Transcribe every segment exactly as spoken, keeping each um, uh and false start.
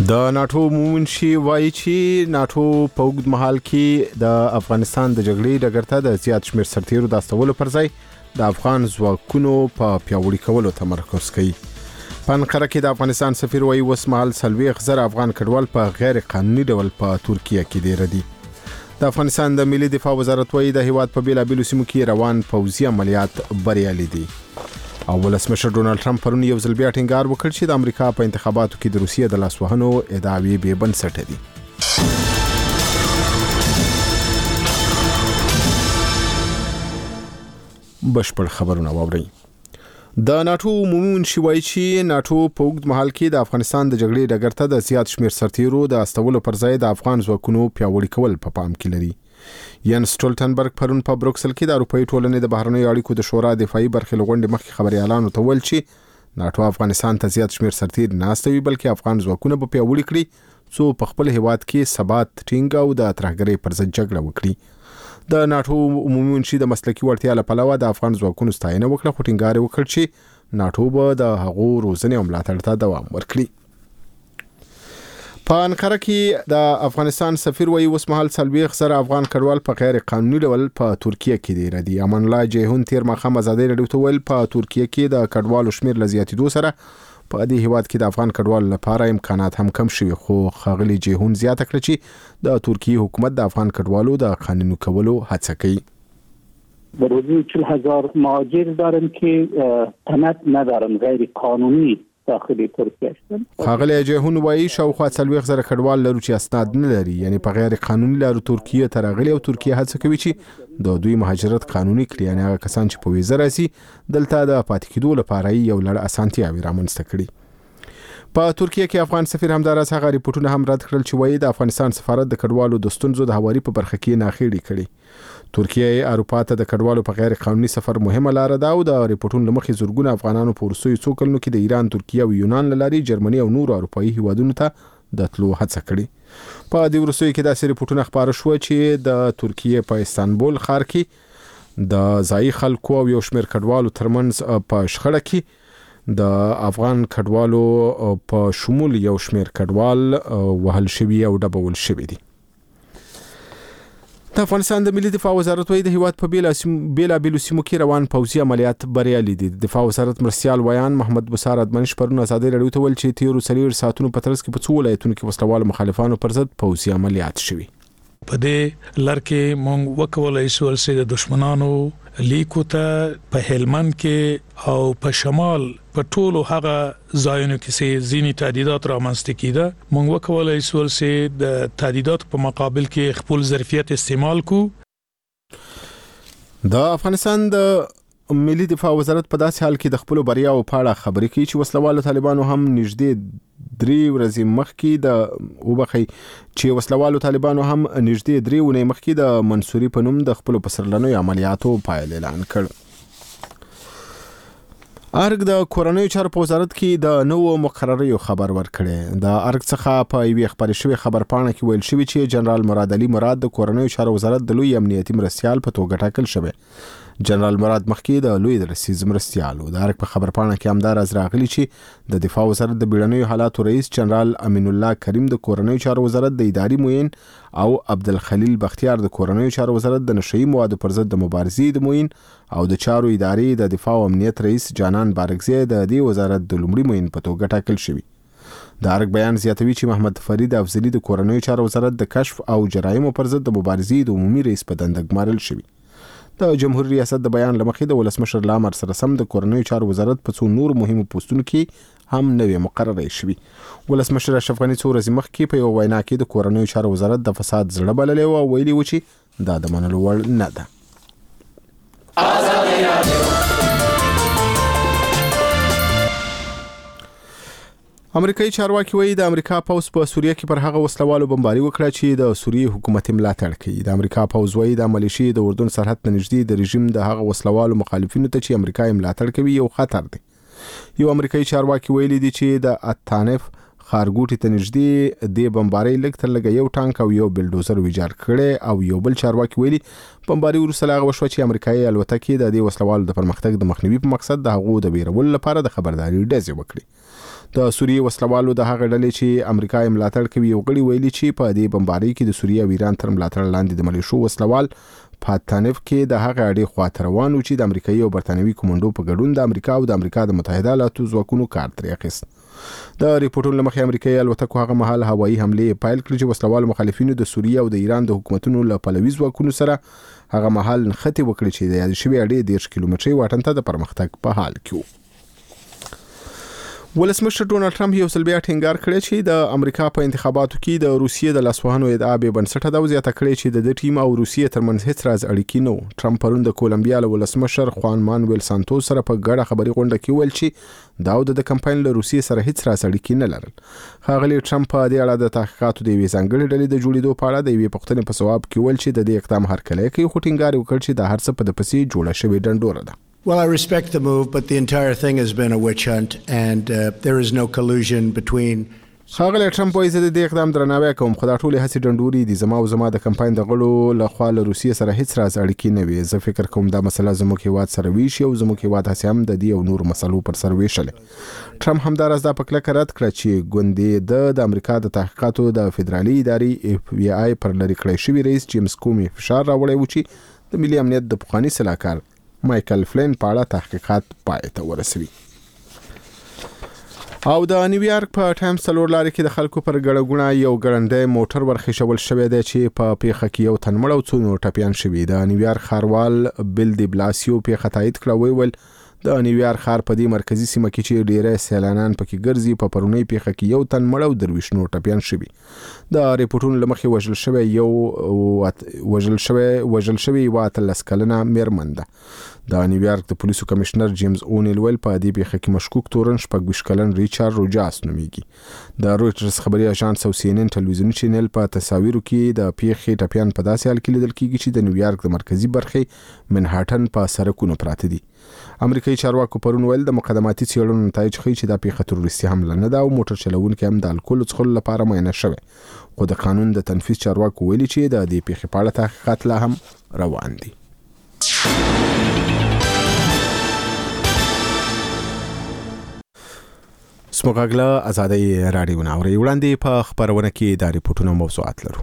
د ناتو مومنشي وایي چې ناتو په اوږد مهال کې د افغانستان د جګړې ډګر ته د زیات شمېر سرتیرو د استولو پر ځای د افغان ځواکونو په پیاوړي کولو تمرکز کوي. په انقره کې د افغانستان سفیر وایي اوس مهال څلوېښت زره افغان کډوال په غیر قانوني ډول په ترکیه کې دېره دي. د افغانستان د ملي دفاع وزارت وایي د هیواد په بیلابیلو سیمو کې روان پوځي عملیات بریالي دي. او ولسمشر ډونالد ټرمپ پرون یو ځل بیا ټینګار وکړ چې د امریکا په انتخاباتو کې د روسیې د لاسوهنو ادعاوې بې بنسټه دي. بشپړ خبرونه واورئ. د ناتو عمومي منشي وایي چې ناتو په اوږد مهال کې د افغانستان د جګړې ډګر ته د زیات شمېر سرتیرو د استولو پر ځای د افغان ځواکونو پیاوړي کول په پام کې لري. ین سټولټنبرګ پرون په بروکسل کې د اروپایي ټولنې د بهرنیو اړیکو د شورا دفاعي برخې لغونډې مخکې خبريالانو ته ویل چې ناتو افغانستان ته زیات شمېر سرتیر نه استوي بلکې افغان ځواکونه به پیاوړي کړي څو په خپل هیواد کې ثبات ټینګ او د ترهګرۍ پر ضد جګړه وکړي. د ناتو عمومي منشي د مسلکي وړتیا له پلوه د افغان ځواکونو ستاینه وکړه خو ټینګار وکړ چې ناتو به د هغو روزنې او ملاتړ ته دوام ورکړي. په انقره کې د افغانستان سفیر وایي اوس مهال څلوېښت زره افغان کډوال په غیر قانوني ډول په ترکیه کې دېره دي. امان الله جیهون تیر ماښام ازادۍ راډیو ته ویل په ترکیه کې د کډوالو شمېر له زیاتېدو سره په دې هیواد کې د افغان کډوالو لپاره امکانات هم کم شوي خو ښاغلي جیهون زیاته کړه چې د ترکیه حکومت د افغان کډوالو د قانوني کولو هڅه کوي. در حدود چهل هزار مهاجر دارن که تنت ندارن غیر قانونی داخل ترکیه هستن. ښاغلی جیهون وایي شاوخوا څلوېښت زره کډوال لرو چې اسناد نه لري یعنی په غیر قانوني لارو ترکیه ته راغلي او ترکیه هڅه کوي چې د دوی مهاجرت قانوني کړي یعنی هغه کسان چې په ویزه راځي دلته د پاتې کېدو لپاره یو لړ اسانتیاوې رامنځته کړي. په ترکیه کې افغان سفیر همداراز هغه ریپورتونه هم رد کړل چې وایي د افغانستان سفارت د کډوالو د ستونزو د هواري په برخه کې ناخېړي کړي. ترکیه اروپا ته د کډوالو په غیر قانوني سفر مهمه لار ده او د ریپورتونو لمخې زورګونه افغانانو په وروستیو څو کلونو کې د ایران، ترکیه او یونان له لارې جرمني او نورو اروپایي هیوادونو ته د تلو هڅه کړې. په دې وروستیو کې داسې ریپورتونه خپاره شوه چې د ترکیه په استانبول ښار کې د ځایي خلکو او یو شمېر کډوالو ترمنځ په شخړه کې د افغان کډوالو په شمول یو شمېر کډوال وهل شوي او ډبول شوي دي. د افغانستان د ملي دفاع وزارت وایي د هیواد په بیلابیلو سیمو کې روان پوځي عملیات بریالي دي. د دفاع وزارت مرستیال ویان محمد بسار ادمنش پرون ازادۍ راډیو ته ویل چې تیرو څلوېښت ساعتونو په ترڅ کې په څو ولایتونو کې وسلوالو مخالفانو پر ضد پوځي عملیات شوي. په دې لړ کې مونږ وکولای شو چې د دشمنانو لیکو ته په هلمند کې او په شمال په ټولو هغه ځایونو کې چې ځینی تهدیدات رامنځته کیده مونږ وکولای شو چې د تهدیدات په مقابل کې خپل ظرفیت استعمال کو. د افغانستان د ملي دفاع وزارت په داسې حال کې د خپل بریاو په اړه خبرې کوي چې وسلوالو طالبانو هم نږدې درې ورځې مخکې د وبخي چې وسلوالو طالبانو هم نږدې درې ونې مخکې د منصوري په نوم د خپل پسرلنوي عملیاتو پایل اعلان کړ. ارګ د کورنیو چارو په وزارت کې د نوو مقرریو خبر ورکړي. د ارګ څخه په یوې خبرې شوې خبرپاڼه کې ویل شوی چې جنرال مراد علي مراد د کورنیو چارو وزارت د لوی امنیتي مرستیال په توګه ټاکل شوی. جنرال مراد مخکې د لوی درسیز مرستیالو. د ارګ په خبرپاڼه کې همداراز راغلی چې د دفاع وزارت د بیړنیو حالاتو رئیس جنرال امین الله کریم د کورنیو چارو وزارت د اداري معین او عبدالخلیل بختیار د کورنیو چارو وزارت د نشئی موادو پر ضد د مبارزې د معین او د چارو ادارې د دفاع او امنیت رئیس جانان بارګزی د دې وزارت د لومړي معین په توګه ټاکل شوی. د ارګ بیان زیاتوي چې محمد فرید افضلی د کورنیو چارو وزارت د کشف او جرایمو پر ضد د مبارزې د عمومي رئیس په دنده ګمارل شوی. د جمهوریت ریاست د بیان لمخې د ولسمشر له امر سره سم د کورنیو چارو وزارت په څو نور مهمو پوسټونو کې هم نوې مقررې شوي. ولسمشر اشرف غني څو ورځې مخکې په یو وینا کې د کورنیو چارو وزارت د فساد زړه بللی او ویلي و چې دا د منلو وړ نه ده. امریکایي چارواکي وایي د امریکا پوځ په سوریه کې پر هغه وسلوالو بمباري وکړه چې د سوریې حکومت ملاتړ کوي. د امریکا پوځ وایي د ملیشي د اردن سرحد ته نږدې د رژیم د هغه وسلوالو مخالفینو ته چې امریکا ملاتړ کوي یو خطر دی. یو امریکایي چارواکي ویلي دی چې د اتانف خارګوټي ته نږدې د بمباري لګ تر لګ یو ټانک او یو بلډوزر ویجاړ کړي او یو بل چارواکي ویلي بمباري وروسته لاغه وشو چې امریکایي الوتکې د دې وسلوالو د پرمختګ د مخنیوي په مقصد د هغو د بیرول لپاره د خبرداري ډزې وکړي. د سوریې وسلوالو د هغه ډلې چې امریکا یې ملاتړ کوي یو غړي ویلي چې په دې بمبارۍ کې د سوریې او ایران تر ملاتړ لاندې د ملیشو وسلوال په تانف کې د هغه اړې خواته روان و چې د امریکایي او برتانوي کومندو په ګډون د امریکا او د امریکا د متحده ایالاتو ځواکونو کار ترې اخیست. د ریپورتونو لمخې امریکایي الوتکو هغه مهال هوایي حملې پیل کړې چې وسلوال مخالفینو د سوریې او د ایران د حکومتونو له پلوي ځواکونو سره هغه مهال نښتې وکړې چې د یاد شوي اړې دېرش کیلومتري واټن ته د پرمختګ په حال کې و. ولسمشر ډونالد ټرمپ یو ځل بیا ټینګار کړی چې د امریکا په انتخاباتو کې د روسیې د لاسوهنو ادعا به بنسټه ده او زیاته کړې چې د دې ټیم او روسیې ترمنځ هیڅ راز اړیکې نه وو. ټرمپ پرون د کولمبیا له ولسمشر خوان مانویل سانتوس سره په ګډه خبري غونډه کې ویل چې دا د کمپاین له روسیې سره هیڅ راز اړیکې نه لرل. ښاغلي ټرمپ په دې اړه د تحقیقاتو د یوې ځانګړې ډلې د جوړېدو په اړه د یوې پوښتنې په ځواب کې ویل چې د دې اقدام هرکلی کوي خو ټینګار وکړ چې د هر څه په د پسې جوړه شوې ډنډوره ده. Well, I respect the move, but the entire thing has been a witch hunt and uh, there is no collusion between ښاغلی ټرمپ وایي زه د دې اقدام درناوی کوم خو دا ټولې هڅې ډنډورې دي. زما او زما د کمپاین د غړو لخوا له روسیې سره هیڅ راز اړیکې نه وي. زه فکر کوم دا مسله زموږ هیواد سره ویشي او زموږ هیواد هسې هم د دې او نور مسلو پر سر ویشلې. ټرمپ همداراز دا په کلکه رد کړه چې ګوندې د د امریکا د تحقیقاتو د فدرالي ادارې اف بي آی پر لرې کړی شوي رئیس جیمز کومي فشار راوړی و چې د ملي امنیت د پخواني سلاکار مایکل فلین په اړه تحقیقات پای ته ورسوي. او د نیویارک په ټایمز څلور لارې کې د خلکو پر ګړګونه یو ګړندی موټر ورخښول شوی دی چې په پیښه کې یو تن مړ او څو نور ټپیان شوي. د نیویارک ښاروال بیل دی بلاسیو پیښه تایید کړه. ویل د نیویارک ښار په دې مرکزی سیمه کې چې ډیری سیلانیان پکې ګرځي په پرونی پیښه کې یو تن مړ او درویش نور ټپیان شوي. د ریپورتونو لمخې وژل شوی یو وژل شوی وژل شوی یو اتلس کلنه میرمن ده. د نیویارک د پولیسو کمشنر جیمز اونیل ویل په دې پیښه کې مشکوک تورن شپږ ویشت کلن ریچارډ روجاس نومیږي. د رویټرز خبري اژانس او سی ان ان ټلویزیوني چینل په تصاویرو کې د پیښې ټپیان په داسې حال کې لیدل کیږي چې د نیویارک د مرکزی برخې منهاټن په سرکونو پراته دي. امریکایي چارواکو پرون ویل د مقدماتي څېړنو نتایج ښیي چې دا پیښه تروریستي حمله نه ده او موټر چلوونکي هم د الکول څښلو لپاره معاینه شوی. خو د قانون د تنفیذ چارواکو ویلي چې د دې پیښې په اړه تحقیقات لا هم روان دي. سموغاګلا آزادۍ رادیو ناوري وړاندې په خبرونه کې د ریپورتونو موضوعات لرو.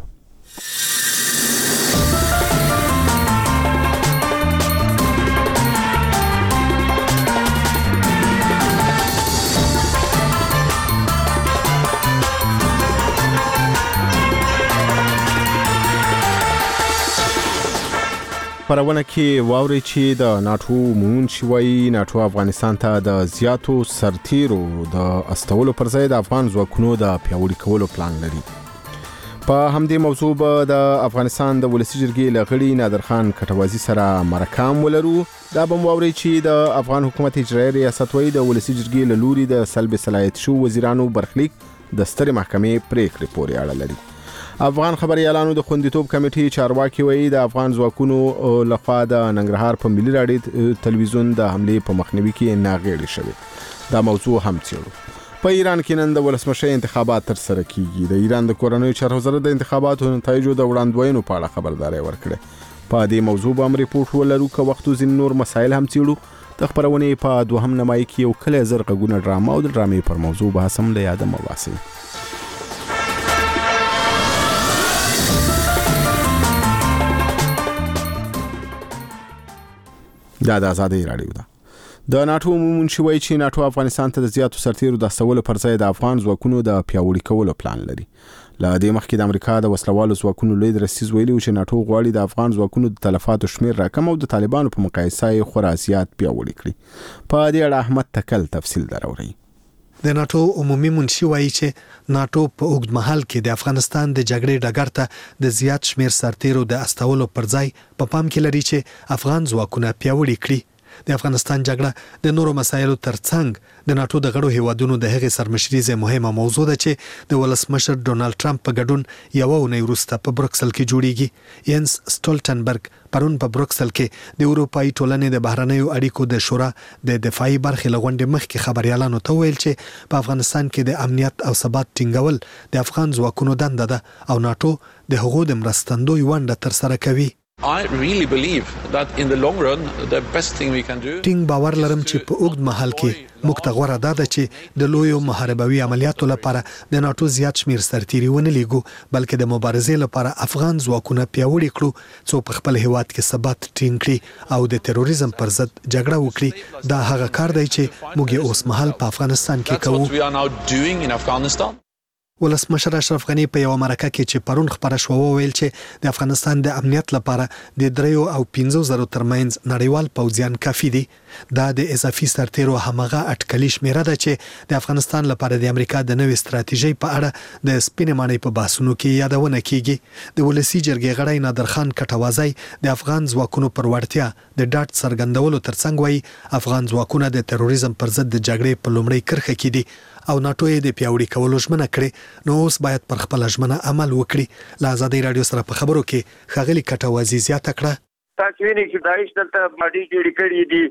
خبرونه کې واوري چې د ناتو مون شوي ناتو افغانستان ته د زیاتو سرتیرو د استولو پر ځای د افغان ځواکونو د پیاوړي کولو پلان لري. په همدې موضوع به د افغانستان د ولسی جرګې لغړي نادر خان کټوازی سره مرکام ولرو. دا به واوري چې د افغان حکومت اجرایي ریاست وایي د ولسی جرګې له لوري د سلب صلاحیت شو وزیرانو برخلیک د سترې محکمې پریکړې پورې اړه لري. افغان خبريالانو د خوندیتوب کمیټې چارواکي وایي د افغان ځواکونو لخوا د ننګرهار په ملي راډیو تلویزیون د حملې په مخنیوي کې ناغېړي شوی. دا موضوع هم څېړو. په ایران کې نن د ولسمشر انتخابات تر سره کیږي. د ایران د کورنیو چارو وزارت د انتخاباتو نتایجو د وړاندوینو په اړه خبرداري ورکړه. په دې موضوع به هم ریپورت ولرو که وخت ځین نور مسایل هم څېړو. د خبرونې په دوهم نمای کې یو کله زر غږونه ډرامه او د ډرامې پر موضوع به هم له یاده مواسي. دا د آزادۍ رادیو ده. د ناتو مون شوی چې ناتو افغانستان ته د زیاتو سرتیرو د استولو پر ځای د افغان ځواکونو د پیاوړي کولو پلان لري. له دې مخکې د امریکا د وسلوالو ځواکونو لوی درستیز ویلي چې ناتو غواړي د افغان ځواکونو د تلفاتو شمیر راکم او د طالبانو په مقایسه یې خورا زیات پیاوړي کړي. په دې اړه احمد تکل تفصیل دراوړي. د ناتو عمومي منشي وایي چې ناتو په اوږد مهال کې د افغانستان د جګړې ډګر ته د زیات شمیر سرتیرو د استولو پر ځای په پا پام کې لري چې افغان ځواکونه پیاوړي کړي. د افغانستان جګړه د نورو مسایلو ترڅنګ د ناتو د غړو هیوادونو د هغې سرمشري مهمه موضوع ده چې د ولسمشر ډونالد ټرمپ په ګډون یوه اونۍ وروسته په بروکسل کې جوړیږي. ینس سټولټنبرګ پرون په بروکسل کې د اروپایي ټولنې د بهرنیو اړیکو د شورا د دفاعي برخې له غونډې مخکې خبريالانو ته ویل چې په افغانستان کې د امنیت او ثبات ټینګول د افغان ځواکونو دنده ده او ناتو د هغو د مرستندوی ونډه ترسره کوي. I really believe that in the long run the best thing we can do ټینګ باور لرم چې په اوږد مهال کې موږ ته غوړه ده چې د لویو محاربوي عملیاتو لپاره د ناتو زیات شمیر سرتیري ونه لیږو بلکې د مبارزې لپاره افغان ځواکونه پیاوړي کړو څو په خپل هیواد کې ثبات ټینګ کړي او د تروریزم پر ضد جګړه وکړي دا هغه کار دی چې موږ اوس مهال په افغانستان کې کوو. we are now doing in Afghanistan. ولسمشر اشرف غنی په یو مرکه کې چې پرون خبره شو وویل چې د افغانستان د امنیت لپاره د دریو او پنځو زرو ترمنځ نړیوال پوځیان کافي دي. دا د اضافي سرتیرو همغه اټکلي شمیره ده چې د افغانستان لپاره د امریکا د نوې ستراتیژۍ په اړه د سپینې ماڼۍ په بحثونو کې یادونه کیږي. د ولسی جرګې غړی نادر خان کټوازی د افغان ځواکونو پر وړتیا د ډاټ څرګندولو ترڅنګ وایي افغان ځواکونه د تروریزم پر ضد د جګړې په لومړۍ کرښه کې دي او ناتو یې د پیاوړي کولو ژمنه کړې نو اوس باید پر خپل ژمنه عمل وکړي. له آزادۍ راډیو سره په خبرو کې ښاغلي کټوازی زیاته کړه تاسو وینئ چې داعش دلته باندې جوړ کړی دي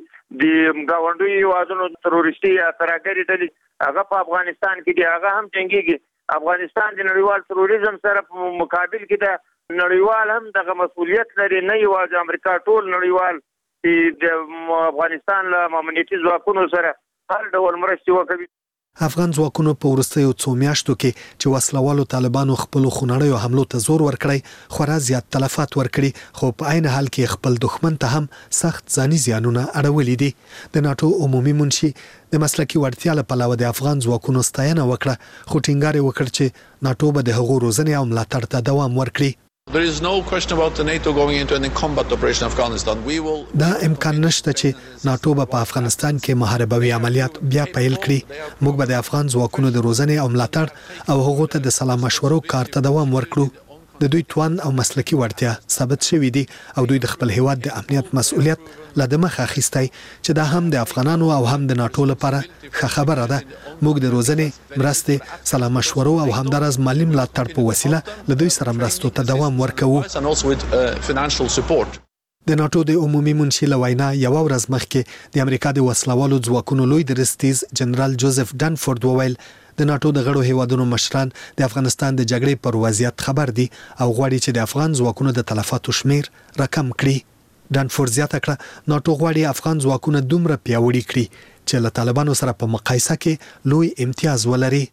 د گاونډي هیوادونو تروریستي ترهګري ډلې هغه په افغانستان کې دي هغه هم جنگيږي. افغانستان د نړیوال تروریزم سره په مقابل کې د نړیوال هم دغه مسؤلیت لري نه یوازې امریکا ټول نړیوال چې د افغانستان له امنیتي ځواکونو سره هر ډول مرستې وکړي. افغان ځواکونو په وروستیو څو میاشتو کې چې وسلوالو طالبانو خپل خونړیو حملو ته زور ورکړی خورا زیات تلفات ورکړي خو په عین حال کې خپل دښمن ته هم سخت ځاني زیانونه اړولي دي. د ناتو عمومي منشي د مسلکي وړتیا له پلوه د افغان ځواکونو ستاینه وکړه خو ټینګار وکړ چې ناتو به د هغو روزنې او ملاتړ ته دوام ورکړي. There is no question about the NATO going into any combat operation in Afghanistan. We will دا امکان نشته چې ناتو به په افغانستان کې محاربوي عملیات بیا پیل کړي. موږ به د افغان ځواکونو د روزنې او ملاتړ او هغو ته د سلا مشورو کار ته دوام ورکړو. د دوی توان او مسلکي وړتیا ثابت شوی دي او دوی د خپل هیواد د امنیت مسؤلیت له دمخه اخیستی چې دا هم د افغانانو او هم د ناتو لپاره ښه خبره ده. موږ د روزنې مرستې سلا مشورو او همدارس مالی ملاتړ په وسیله له دوی سره مرستو ته دوام ورکوو. and also with uh, financial support. د ناتو د عمومي منشي له وینا یو ورځ مخکې د امریکا د وسلوالو ځواکونو لوی درستیز جنرال جوزف ډانفورد وویل د ناتو د غړو هیوادونو مشران د افغانستان د جګړې پر وضعیت خبر دي او غواړي چې د افغان ځواکونو د تلفاتو شمیر رقم کړي. ډانفورد زیاته کړه ناتو غواړي افغان ځواکونه دومره پیاوړي کړي چې له طالبانو سره په مقایسه کې لوی امتیاز ولري.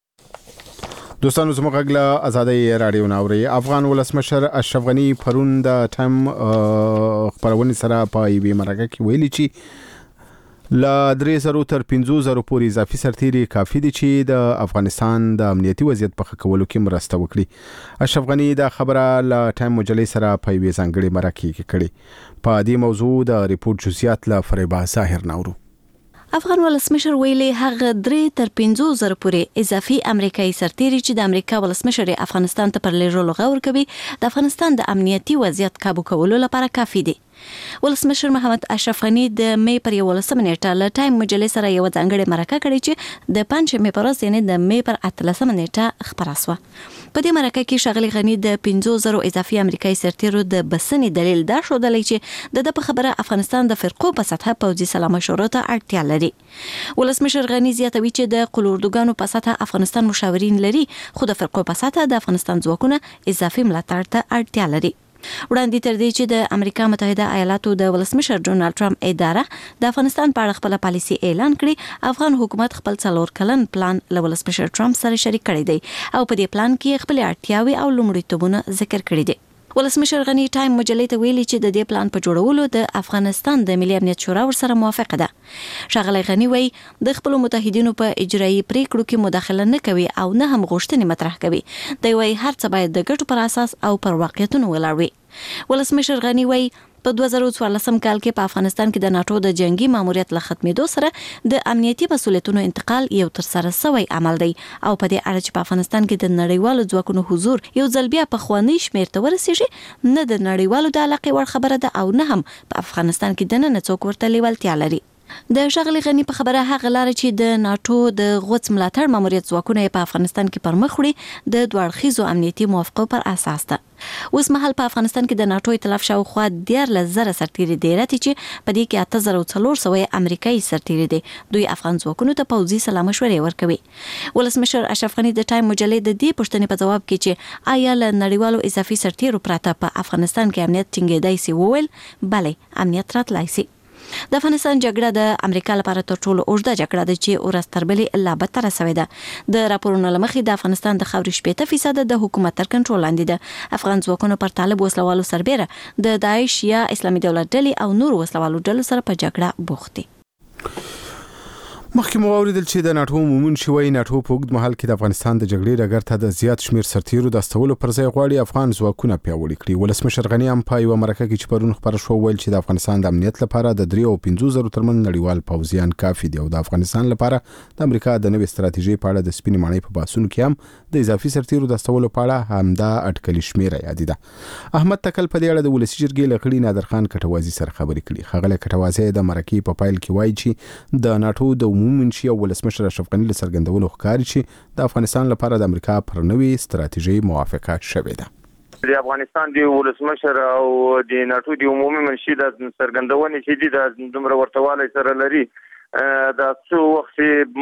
دوستانو زموږ غږ آزادۍ راډیو ناوري. افغان ولسمشر اشرف غنی پرون د ټایم خبرونه سره په یوې مرکه کې ویلي چې لا درې زرو تر پنځو زرو پورې اضافي سرتیري کافي دي چې د افغانستان د امنیتي وضعیت په ښه کولو کې مرسته وکړي. اشرف غنی دا خبره له ټایم مجلې سره په یوې ځانګړې مرکه کې کړې. په دې موضوع د ریپورت جزئیات له فریبا ظاهر نورو. افغان ولسمشر ویلي هغه درې تر پنځو زره پورې اضافي امریکایي سرتیري چې د امریکا ولسمشر افغانستان ته پر لېږلو غور کوي د افغانستان د امنیتي وضعیت کابو کولو لپاره کافي دي. ولسمشر محمد اشرف غنی د می پر یولسمه نیټه له ټایم مجلې سره یو ځانګړې مرکه کړې چې د پنځمې پر ورځ یعنې د می پر اتلسمه نیټه خبره شوه. په دې مرکه کې ښاغلي غنی د پنځو زرو اضافي امریکایي سرتیرو د بسنې دلیل دا ښودلی چې د ده په خبره افغانستان د فرقو په سطحه پوځي سلا مشورو ته اړتیا لري. ولسمشر غنی زیاتوي چې د قلوردوګانو په سطحه افغانستان مشاورین لري خو د فرقو په سطحه د افغانستان ځواکونه اضافي ملاتړ ته اړتیا لري. وړاندې تر دې چې د امریکا متحده ایالاتو د ولسمشر ډونالد ټرمپ اداره د افغانستان په اړه خپل پالیسي اعلان کړي افغان حکومت خپل څلور کلن پلان له ولسمشر ټرمپ سره شریک کړی دی او په دې پلان کې خپل اړتیاوې او لومړیتوبونه ذکر کړي دي. ولسمشر غنی ټایم مجلې ته ویلي چې د دې پلان په جوړولو د افغانستان د ملي امنیت شورا ورسره موافقه ده. ښاغلی غنی وایي د خپل متحدینو په اجرایي پریکړو کې مداخله نه کوي او نه هم غوښتنې مطرح کوي. دی وایي هر څه باید د ګټو پر اساس او پر واقعیتونو ولاړ وي. ولسمشر غنی وایي په دوه زره څوارلسم کال کې په افغانستان کې د ناتو د جنگي ماموریت له ختمېدو سره د امنیتي مسؤلیتونو انتقال یو تر سره سوی عمل دی او په دې اړه چې په افغانستان کې د نړیوالو ځواکونو حضور یو ځل بیا په خوانی شمیر ته ورسیږي نه د نړیوالو د علاقې وړ خبره ده او نه هم په افغانستان کې دننه څوک ورته لیوالتیا لري. د ښاغلي غني په خبره هغه لار چې د ناتو د غوڅ ملاتړ ماموریت ځواکونه په افغانستان کې پر مخ وړي د دوړخیزو امنیتي موافقو پر اساس ده. اوس مهال په افغانستان کې د ناتو ائتلاف شاوخوا دیارلس زره سرتیري دي چې په دې کې اته زره څلور سوه امریکایي سرتیري دي. دوی افغان ځواکونو ته پوځي سلا مشورې ورکوي. ولسمشر اشرف غني د ټایم مجلې د دې پوښتنې په جواب کې چې آیا له نړیوالو اضافي سرتیرو پرته په افغانستان کې امنیت ټینګېدای سي وویل بلې امنیت راتلای سي. د افغانستان جګړه د امریکا لپاره تر ټولو اوږده جګړه ده چې ورځ تر بلې لا بدتره سوې ده. د راپورونو له مخې د افغانستان د خاورې شپېته فیصده د حکومت تر کنټرول لاندې ده. افغان ځواکونو پر طالب وسلوالو سربېره د داعش یا اسلامي دولت ډلې او نور وسلوالو ډلو سره په جګړه بوخت دي. مخکې مو واوریدل چې د ناتو عمومي شوی ناتو په اوږد مهال کې د افغانستان د جګړې ډګر ته د زیات شمیر سرتیرو د استولو پر ځای غواړي افغان ځواکونه پیاوړي کړي. ولسمشر غني هم په یوه مرکه کې چې پرون خبر شو ویل چې د افغانستان د امنیت لپاره د درې او پنځه زره ترمن نړیوال پوځیان کافي دي او د افغانستان لپاره د امریکا د نوې ستراتیژۍ په اړه د سپینې ماڼۍ په باسونو کې هم د اضافي سرتیرو د استولو په اړه همدا اټکلي شمیره یاد ده. احمد تکل په دې اړه د ولسی جرګې لغړي نادر خان کټوازی سره خبرې کړي. خغله کټوازی د مرکې په پایل کې وایي چې د ناتو د عمومي شي او ولسمشر اشرف غني له څرګندولو ښکاري چې د افغانستان لپاره د امریکا پر نوې ستراتیژي موافقه شوې ده. د افغانستان د ولسمشر او د ناتو د عمومي منشي د څرګندونې چې د دومره ورتواله سره لري دا څو وخت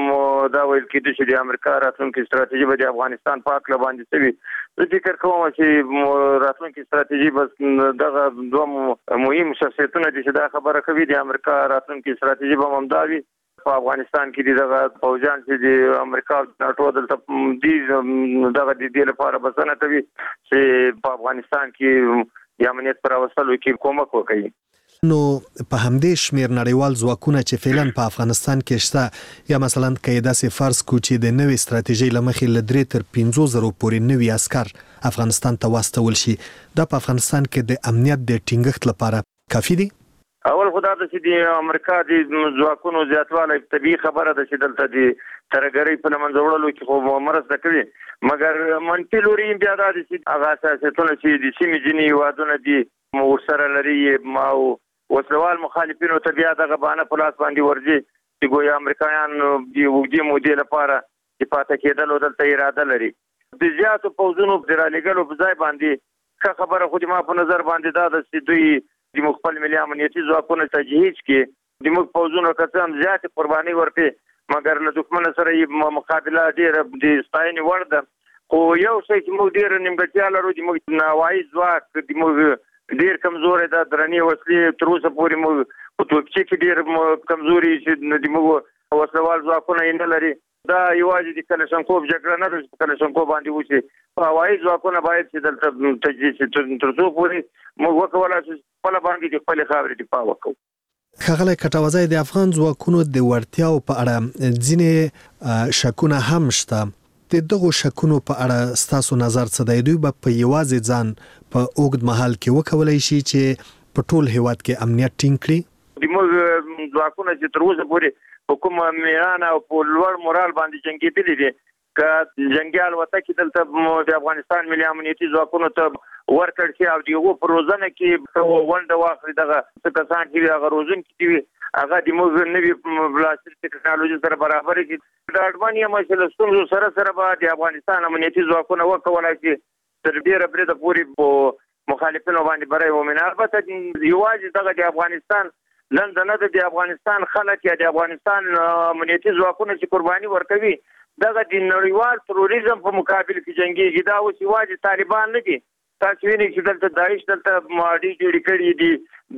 دا ویل کېږي چې د امریکا راتلونکي ستراتیژي به د افغانستان په اړه باندې سوي. زه فکر کوم چې راتلونکي ستراتیژي بس دغه دوه مهم شخصیتونه دي چې دا خبره کوي د امریکا راتلونکي ستراتیژي به همدا وي. په افغانستان کې دغه پوځیان چې د امریکا ناتو دلته دي دغه د دې لپاره بسنه کوي چې په افغانستان کې د امنیت پر وسلو کې کومک وکړي. نو په همدې شمیر نړیوال ځواکونه چې فعلا په افغانستان کې شته یا مثلا قاعده سي فرض کو چې د نوې ستراتیژي لمخې ل درې تر پنځه زره پورې نوي عسكر افغانستان ته واستول شي دا په افغانستان کې د امنیت د ټینګښت لپاره کافي دي. اول خدای ته چې د امریکا د ځواکونو زیاتوالی طبيعي خبره ده چې دلته د ترګری په لمن جوړولو کې خو مرسته کوي مګر منفي لوري بیا دا چې هغه اساساتونه چې د سیمې ځینې وادونه دي ورسره لري ماو وسلوال مخالفینو ته بیا دغه باندې پلاس باندې ورځي چې ګویا امریکایان د وګړي مودې لپاره چې پاتې کېدل دلته اراده لري. د زیاتو پوځونو د رالېګلو په ځای باندې خبره خو د ما په نظر باندې دا د چې دوی د خپل ملي امنیتي ځواکونو تجهیز کې د موږ پوځونو کسان زیات قرباني ورکړي مګر له دښمن سره یې مقابله ډېره د ستاینې وړ ده. خو یو څه چې موږ ډېره نیمګړتیا لرو د موږ ناوایي ځواک د موږ ډیر کمزوري ده درنې وسلې تر اوسه پورې موږ په توپچي کې ډیر کمزوري چې د موږ وسلوال ځواکونه یې نه لري. دا یوازې د کلشنکوف جګړه نه ده چې کلشنکوف باندې وشي هوایي ځواکونه باید چې دلته تجهیز تر څو پورې موږ وکولای شو خپل باندې د خپل خاورې دفاع وکړو. خغله کټوازی د افغان ځواکونو د وړتیاو په اړه ځینې شکونه هم شته. د دغه شکونو په اړه ستاسو نظر څه دی؟ دوی به په یوازې ځان په اوږد مهال کې وکولای شي چې په ټول هیواد کې امنیت ټینګ کړي؟ د موږ ځواکونه چې تر اوسه پورې حکومت میران او په لوړ مورال باندې جنگېدلي دي که جنگیال وته کې دلته د افغانستان ملي امنیتي ځواکونو ته ورکړ شي او دغه پروژه کې ونده واخلي دغه څه کسان چې هغه روزن کې هغه د موږ نوې بلاستیک ټکنالوژي سره برابر کې د اډوانیا مسله ستونزو سره سره به د افغانستان امنیتي ځواکونه وکولای شي تر ډیره بریده پورې په مخالفینو باندې برای ومنه. البته یوازې دغه د افغانستان لنډ نه د افغانستان خلک یا د افغانستان امنیتي ځواکونه چې قرباني ورکوي دغه د نړیوال تروریزم په مقابل کې جنگيږي. دا اوس یوازې طالبان نه دي. تاسو وینئ چې دلته داعش دلته ماډي جوړ کړي دي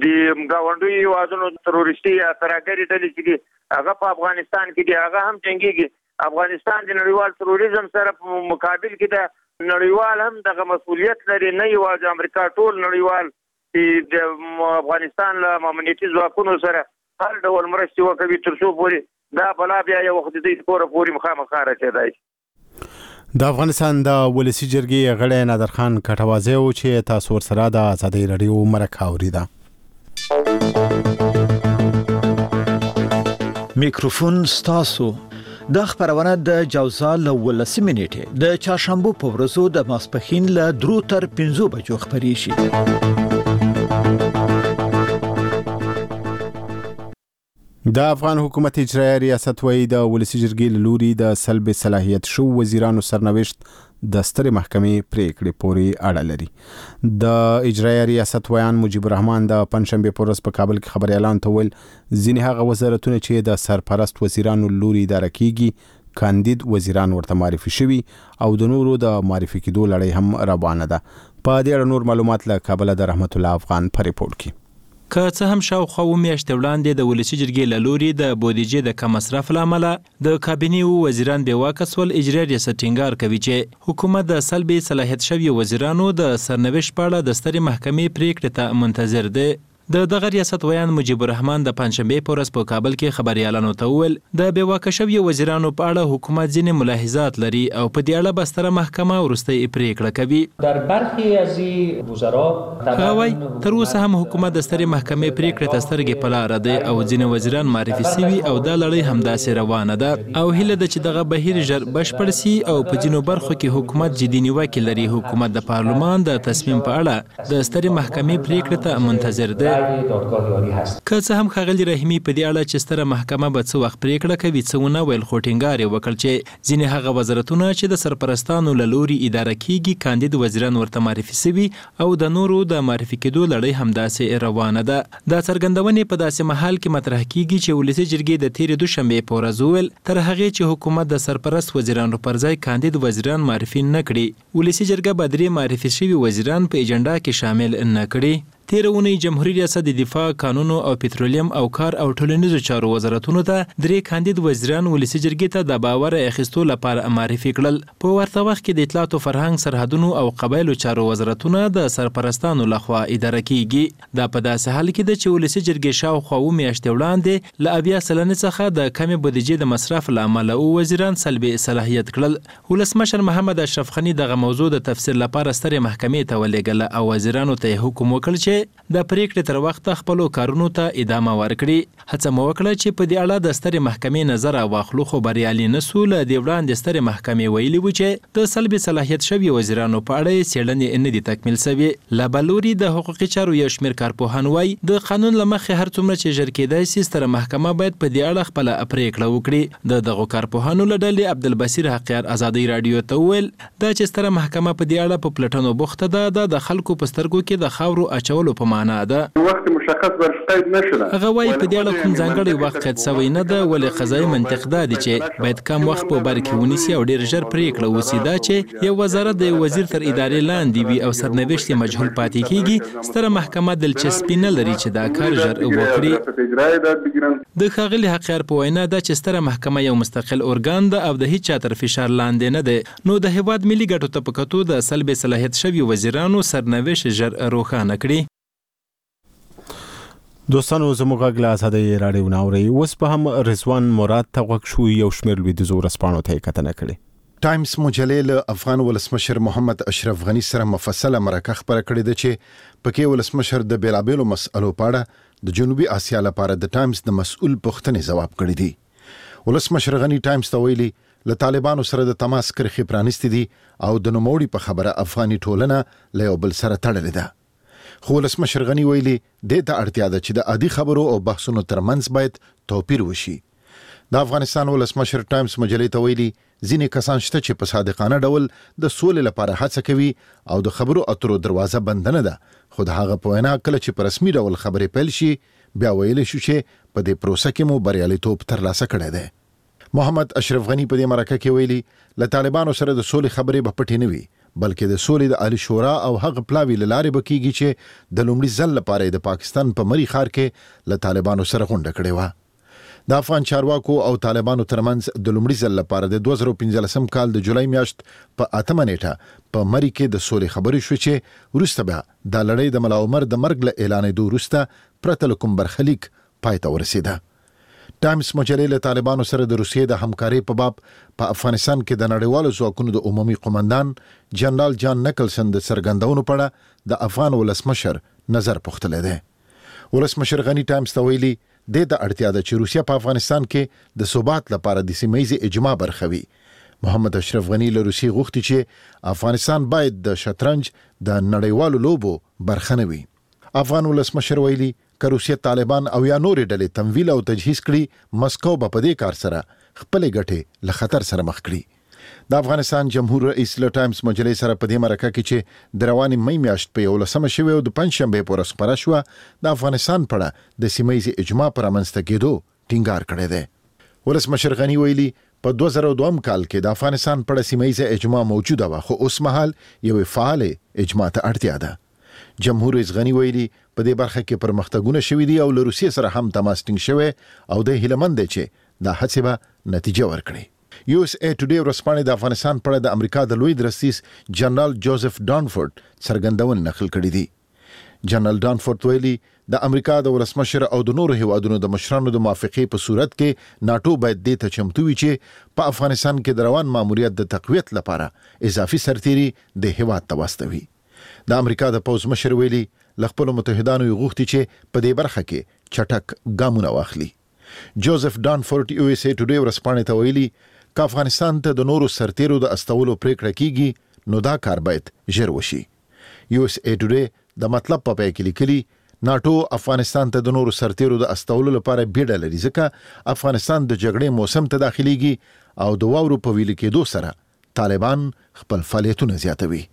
د گاونډي هیوادونو تروریستي یا ترهګري ډلې چې دي هغه په افغانستان کې دي هغه هم جنگيږي. افغانستان د نړیوال تروریزم سره په مقابل کې ده نړیوال هم دغه مسؤلیت لري نه یوازې امریکا ټول نړیوال چې د افغانستان له امنیتي ځواکونو سره هر ډول مرستې وکوي تر څو پورې دا بلا بیا یو وخت د دې پوره پورې مخامخ راځي. د افغانستان د ولسی جرګې غړی نادر خان کټوازی و چې تاسو سره د آزادۍ رادیو مرکه اوریده. میکروفون ستاسو د خبرونه د جوزا له ولسمې نیټه د چهارشنبه په ورځو د ماسپښین له درو تر پنځو بجو خبري شي. د افغان حکومت اجرایي ریاست وایي د ولسی جرګې له لوري د سلب صلاحیت شو وزیرانو سرنوشت د سترې محکمې پریکړې پورې اړه لري. د اجرایي ریاست ویان مجیب الرحمن د پنځشنبه په ورځ په کابل کې خبري اعلان ته ویل ځینې هغه وزارتونه چې د سرپرست وزیرانو لوري اداره کیږي کاندید وزیران ورته معرفي شوي او د نورو د معرفي کېدو لړۍ هم روانه ده. په دې اړه نور معلومات له کابل د رحمت الله افغان په ریپورت کې. که څه هم شاوخوا اووه میاشتې وړاندې د ولسي جرګې له لوري د بودیجې د کم مصرف له امله د کابینې وزیران بې واکه سول، اجرایي ریاست ټینګار کوي چې حکومت د سلب صلاحیت شوي وزیرانو د سرنوشت په اړه د سترې محکمې پریکړې ته منتظر دی. د دغه ریاست ویان مجیب الرحمن د پنځشنبه په ورځ په کابل کې خبري اعلان وکړ د بې واکه شوي وزیرانو په اړه حکومت ځینې ملاحظات لري او په دې اړه بستره محکمه وروستۍ پریکړه کوي. در برخی از وزرا هغوی تر اوسه هم حکومت د سترې محکمې پریکړې ته سترګې په لاره دی او ځینې وزیران معرفي شوي او دا لړۍ همداسې روانه ده او هیله ده چې دغه بهیر ژر بشپړ سي او په ځینو برخو کې حکومت جدي نیوکې لري. حکومت د پارلمان د تصمیم په اړه د سترې محکمې پریکړې ته منتظر دی. که څه هم ښاغلي رحیمي په دې اړه چې ستره محکمه به څه وخت پریکړه کوي څه ونه ویل، خو ټینګار یې وکړ چې ځینې هغه وزارتونه چې د سرپرستانو له لوري اداره کیږي کاندید وزیران ورته معرفي شوي او د نورو د معرفي کېدو لړۍ همداسې روانه ده. دا څرګندونې په داسې مهال کې مطرح کیږي چې ولسي جرګې د تېرې دوشنبې په ورځ وویل تر هغې چې حکومت د سرپرست وزیرانو پر ځای کاندید وزیران معرفي نه کړي ولسي جرګه به درې معرفي شوي وزیران په اجنډا کې شامل نه کړي. تیره اونۍ جمهوریت ریاست د دفاع، قانونو او پټرولیم او کار او ټولنیزو چارو وزارتونو ته درې کاندید وزیران ولسي جرګې ته د باور اخیستو لپاره معرفي کړل. په ورته وخت کې د اطلاعات او فرهنګ، سرحدونو او قبایلو چارو وزارتونه د سرپرستانو لخوا اداره کیږي. دا په داسې حال کې ده چې ولسي جرګې شاوخوا اووه میاشتې وړاندې له اویا سلنې څخه د کمې بودیجې د مصرف له امله اووه وزیران سلبي صلاحیت کړل. ولسمشر محمد اشرف غني دغه موضوع د تفسیر لپاره سترې محکمې ته ولېږله او وزیرانو ته حکم وکړ چې د پریکړې تر وخته خپلو کارونو ته ادامه ورکړي. هڅه مو وکړه چې په دې اړه د سترې محکمې نظر واخلو، خو بریالي نه سو. له دې وړاندې سترې محکمې ویلي و چې د سلب صلاحیت شوي وزیرانو په اړه څېړنې نه دي تکمیل شوي. له بل لوري د حقوقي چارو یو شمېر کارپوهان وایي د قانون له مخې هر څومره چې ژر کېدای سي ستره محکمه باید په دې اړه خپله پریکړه وکړي. د دغو کارپوهانو له ډلې عبدالبصیر حقیار ازادۍ راډیو ته وویل دا چې ستره محکمه په دې اړه په پلټنو بوخته ده دا د خلکو په سترګو کې د خاورو اچولو په معنا ده. وخت مشخص ورش قید نشده. هغه وایي په دې اړه کوم ځانګړی وخت قید شوی نه ده، ولې قضایي منطق دا دی چې باید کم وخت په بر کې ونیسي او ډېر ژر پریکړه وشي. دا چې یو وزارت د وزیر تر ادارې لاندې وي او سرنوشت یې مجهول پاتې کیږي، ستره محکمه دلچسپي نه لري چې دا کار ژر وکړي. د ښاغلي حقیار په وینا دا چې ستره محکمه یو مستقل ارګان ده او د هیڅ چا تر فشار لاندې نه ده، نو د هیواد ملي ګټو ته په کتو د سلب صلاحیت شوي وزیرانو سرنوشت ژر روښانه کړي. دوستانو زموږ غږ له ازادۍ راډیو نه اورئ. اوس به هم رضوان مراد ته غوږ شو، یو شمېر لویدیځو ورځپاڼو ته یې کتنه کړې. ټایمز مجلې له افغان ولسمشر محمد اشرف غني سره مفصله مرکه خبره کړې ده چې پکې ولسمشر د بیلابېلو مسألو په اړه د جنوبي اسیا لپاره د ټایمز د مسؤل پوښتنې ځواب کړی دی. ولسمشر غني ټایمز ته ویلي له طالبانو سره د تماس کرښې پرانیستې دي او د نوموړي په خبره افغاني ټولنه له یو بل سره تړلې ده. خو ولسمشر غني ویلي دې ته اړتیا ده چې د عادي خبرو او بحثونو ترمنځ باید توپیر وشي. د افغانستان ولسمشر ټایمز مجلې ته ویلي ځینې کسان شته چې په صادقانه ډول د سولې لپاره هڅه کوي او د خبرو اترو دروازه بند نه ده، خو د هغه په وینا کله چې په رسمي ډول خبرې پیل شي بیا ویلی شو چې په دې پروسه کې مو بریالیتوب ترلاسه کړی دی. محمد اشرف غني په دې مرکه کې ویلي له طالبانو سره د سولې خبرې به پټې نه وي، بلکې د سولې د عالی شورا او هغه پلاوي له لارې به کیږي چې د لومړي ځل لپاره د پاکستان په مری ښار کې له طالبانو سره غونډه کړې وه. د افغان چارواکو او طالبانو ترمنځ د لومړي ځل لپاره د دوه زره پنځلسم کال د جولای میاشت په اتمه نیټه په مری کې د سولې خبرې شوې چې وروسته بیا د لړۍ د ملا عمر د مرګ له اعلانېدو وروسته پرته له کوم برخلیک پای ته ورسېده. ټایمز مجلې له طالبانو سره د روسیې د همکارۍ په باب په افغانستان کې د نړیوالو ځواکونو د عمومي قومندان جنرال جان نکلسن د څرګندونو په اړه د افغان ولسمشر نظر پوښتلی دی. ولسمشر غني ټایمز ته ویلي دې ته اړتیا ده چې روسیه په افغانستان کې د ثبات لپاره د سیمه‌ییزې اجماع برخه وي. محمد اشرف غني له روسیې غوښتي چې افغانستان باید د شطرنج د نړیوالو لوبو برخه نه وي. افغان ولسمشر ویلي که روسیه طالبان او یا نورې ډلې تمویل او تجهیز کړي، مسکو به په دې کار سره خپلې ګټې له خطر سره مخ کړي. د افغانستان جمهور رئیس له ټایمز مجلې سره په دې مرکه کې چې د رواني مې میاشت په یولسمه شوې او د پنځشنبې په ورځ خپره شوه، د افغانستان په اړه د سیمه ییزې اجماع پر رامنځته کېدو ټینګار کړی دی. ولسمشر غني ویلي په دوه زره دوه کال کې د افغانستان په اړه سیمه ییزه اجماع موجوده وه، خو اوس مهال یوې فعالې اجماع ته اړتیا ده. جمهور رئیس غني ویلي په دې برخه کې پرمختګونه شوي دي او له روسیې سره هم تماس ټینګ شوی او د هیلمند دی چې دا هڅې به نتیجه ورکړي. یو اس ای ټوډے ورځپاڼې د افغانستان په اړه د امریکا د لوی درستیز جنرال جوزف ډانفورد څرګندونې نقل کړي دي. جنرال ډانفورد ویلي د امریکا د ولسمشر او د نورو هیوادونو د مشرانو د موافقې په صورت کې ناتو باید دې ته چمتو وي چې په افغانستان کې د روان ماموریت د تقویت لپاره اضافي سرتیري د هیواد ته واستوي. د امریکا د پوز مشر ویلي له خپلو متحدانو یې غوښتي چې په دې برخه کې چټک ګامونه واخلي. جوزف ډانفورد یو اس ای ټوډے ورځپاڼې ته ویلي که افغانستان ته د نورو سرتیرو د استولو پریکړه کیږي نو دا کار باید ژر وشي. یو اس ای ټوډے د مطلب په پای کې لیکلي ناتو افغانستان ته د نورو سرتیرو د استولو لپاره بیړه لري ځکه افغانستان د جګړې موسم ته داخليږي او د واورو په ویلي کېدو سره طالبان خپل فعالیتونه زیاتوي.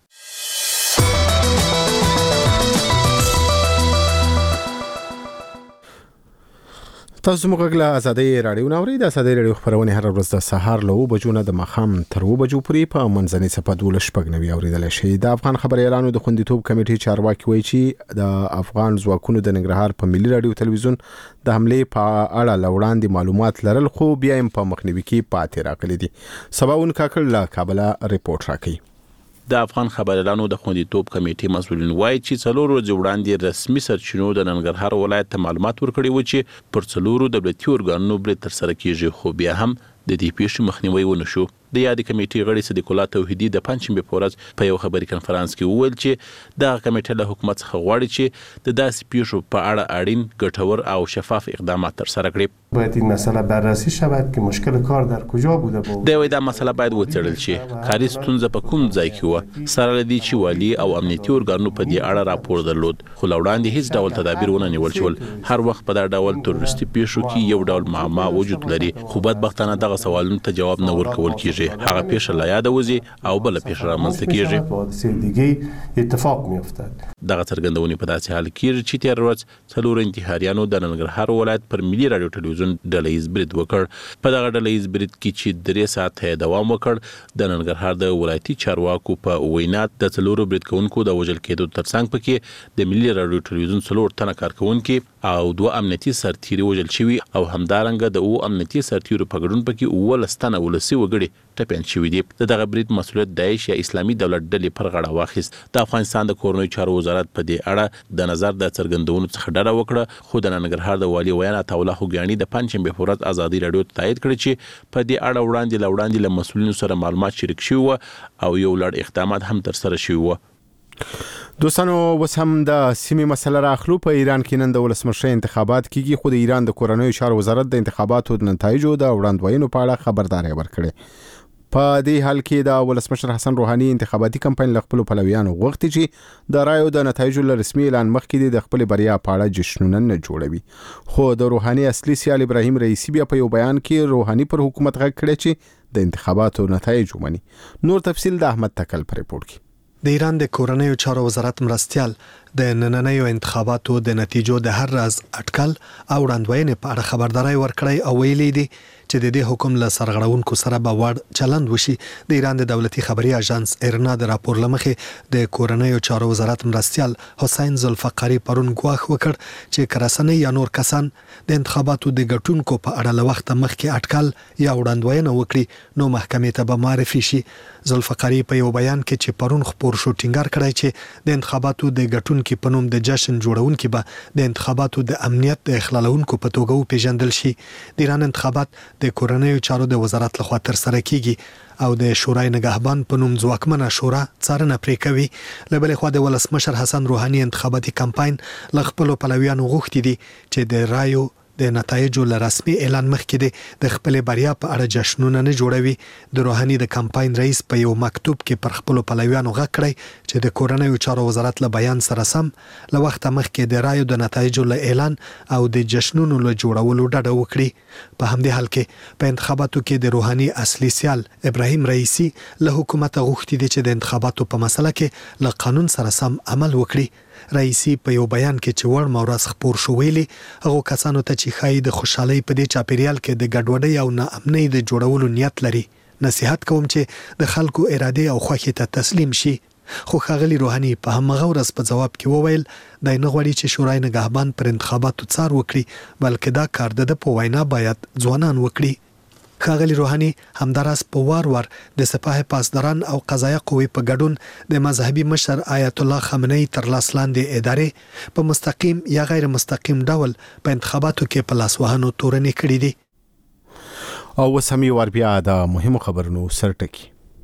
تاسو موږ له ازادي رادیو نوري د ازادي رادیو خبرونه هر ورځ د سهار له بجو نه د مخام تر و بجو پورې په منځني صفات ول شپږنوي اوریدل شي. د افغان خبري اعلانو د خوندیتوب کمیټې چارواکي وایي چې د افغان ځواکونو د ننګرهار په ملي رادیو تلویزیون د حمله په اړه لوړاندې معلومات لرل خو بیا هم په مخنیوي کې پاتې راغلي دي. سباون کاکړ له کابل ریپورت راکړي. د افغان خبريالانو د خوندیتوب کمیټې مسؤلین وایي چې څلور ورځې وړاندې رسمي سرچینو د ننګرهار ولایت ته معلومات ورکړي و چې پر څلورو دولتي ارګانونو برید ترسره کیږي، خو بیا هم د دې پیښې مخنیوي ونه شو. د یادې کمیټې غړي صدیق الله توحیدي د پنځشنبې په ورځ په یو خبري کنفرانس کې وویل چې د کمیټې له حکومت څخه غواړي چې د داسې پیښو په اړه اړین ګټور او شفاف اقدامات ترسره کړي. باید این مسئله بررسی شود که مشکل کار در کجا بوده بود. دا وایي دا مسئله باید وڅېړل شي، کاري ستونزه په کوم ځای کې و، سره له دې چې والي او امنیتي ارګانونو په دې اړه راپور درلود، خو له وړاندې هیڅ ډول تدابیر ونه نیول شول. هر وخت په دا ډول تروریستي پیښو کې یو ډول معما وجود لري، خو بدبختانه دغه سوالونو ته جواب نه ورکول کیږي. هغه پیښه لا یاد وځي او بل پیښه رامنځته کیږي. اتفاق میافتد. دغه څرګندونې په داسې حال کې چې تیر ورځ څلور انتحاریانو د ننګرهار ولایت پر ملي رادیو ټلویزیون ډلهیز برید وکړ. په دغه ډلهیز برید کې چې درې ساعته دوام وکړ، د ننګرهار د ولایتي چارواکو په وینا د څلورو برید کوونکو د وژل کېدو ترڅنګ پکې د ملي رادیو ټلویزیون څلور تنه کارکونکي او دوه امنیتي سرتیري وژل شوي او همدارنګه د او امنیتي سرتیرو په ګډون پکې اوولس تنه ولسي وګړي ټپیان شوي دي. د دغه برید مسؤلیت داعش یا اسلامي دولت ډلې پر غاړه واخیست. د افغانستان د کورنیو چارو وزارت په دې اړه د نظر د څرګندونو څخه ډډه وکړه، خو د ننګرهار د والي ویانا عطاالله خوګیاڼي د پنځشنبې په ورځ ازادي رادیو ته تایید کړی چې په دې اړه وړاندې له وړاندې له مسؤلینو سره معلومات شریک شوي وو او یو لړ اقدامات هم ترسره شوي وو. دوستانو اوس هم د سیمې مسله راخلو. په ایران کې نن د ولسمشر انتخابات کیږي، خو د ایران د کورنیو چارو وزارت د انتخاباتو د نتایجو د وړاندوینو په اړه خبرداري ورکړه. په دې حال کې د ولسمشر حسن روحاني انتخاباتي کمپاین له خپل پلویانو غوښتي چې د رایو د نتایجو له رسمي اعلان مخکې د خپل بریا په اړه جشنونه نه جوړوي. خو د روحاني اصلي سیال ابراهیم رئیسی بیا په یو بیان کې روحاني پر حکومت غږ کړی چې د انتخاباتو نتایج ومني. نور تفصیل د احمد تکل پر ریپورت کې. د ایران د کورنیو چارو وزارت مرستيال د نننیو انتخاباتو د نتیجو د هر راز اټکل او وړاندوینې په اړه خبرداري ورکړی او ویلي دي چې د دې حکم له سرغړونکو سره به وړ چلند وشي. د ایران د دولتي خبري اژانس ایرنا د راپور لمخې د کورنیو چارو وزارت مرستيال حسین ذوالفقاری پرون ګواښ وکړ چې کراسنۍ یا نور کسان د انتخاباتو د ګټونکو په اړه له وخت مخکې اټکل یا وړاندوینه وکړي نو محکمې ته به معرفي شي. ذوالفقاری په یو بیان کې چې پرون خبر شو ټینګار کړی چې د انتخاباتو د ګټونکو په نوم د جشن جوړونکو به د انتخاباتو د امنیت د اخلالونکو په توګه وپیژندل شي. د ایران انتخابات د کورنیو چارو د وزارت لخوا تر سره کیږي او د شورای نگهبان په نوم ځواکمنه شورا څارنه پرې کوي. له بلې خوا د ولسمشر حسن روحاني انتخاباتي کمپاین له خپل پلویانو غوښتي دي چې د رایو د نتایجو له رسمي اعلان مخکې د خپل بریا په اړه جشنونه نه جوړوي. د روحاني د کمپاین رئیس په یو مکتوب کې پر خپل پلویانو غږ کړی چې د کورنیو چارو وزارت له بیان سره سم له وخت مخکې د رایو د نتایجو له اعلان او د جشنونو له جوړولو ډډه وکړي. په همدې حال کې په انتخاباتو کې د روحاني اصلي سیال ابراهیم رئیسی له حکومت غوښتي دي چې د انتخاباتو په مسله کې له قانون سره سم عمل وکړي. رئیسی په یو بیان کې چې ور مورز خبر شو ویلي هغه کسانو ته چې خای د خوشحالي په دې چاپیریال کې د ګډوډۍ او ناامنۍ د جوړولو نیت لري نصيحت کوم چې د خلکو اراده او خوښي ته تسلیم شي. خو ښاغلي روحاني په همغه ورځ په جواب کې وویل د نه غوړي چې شورای نگهبان پر انتخاباتو څار وکړي بلکې دا کار د په وینا باید ځوانان وکړي. ښاغلي روحاني همداراز په وار وار د سپاه پاسداران او قضایه قوې په ګډون د مذهبي مشر آیت الله خامنه‌ای تر لاس لاندې ادارې په مستقیم یا غیر مستقیم ډول په انتخاباتو کې په لاس وهنو تورنې کړې دي. او وسمي ور بیا د مهمو خبرونو سرټکی.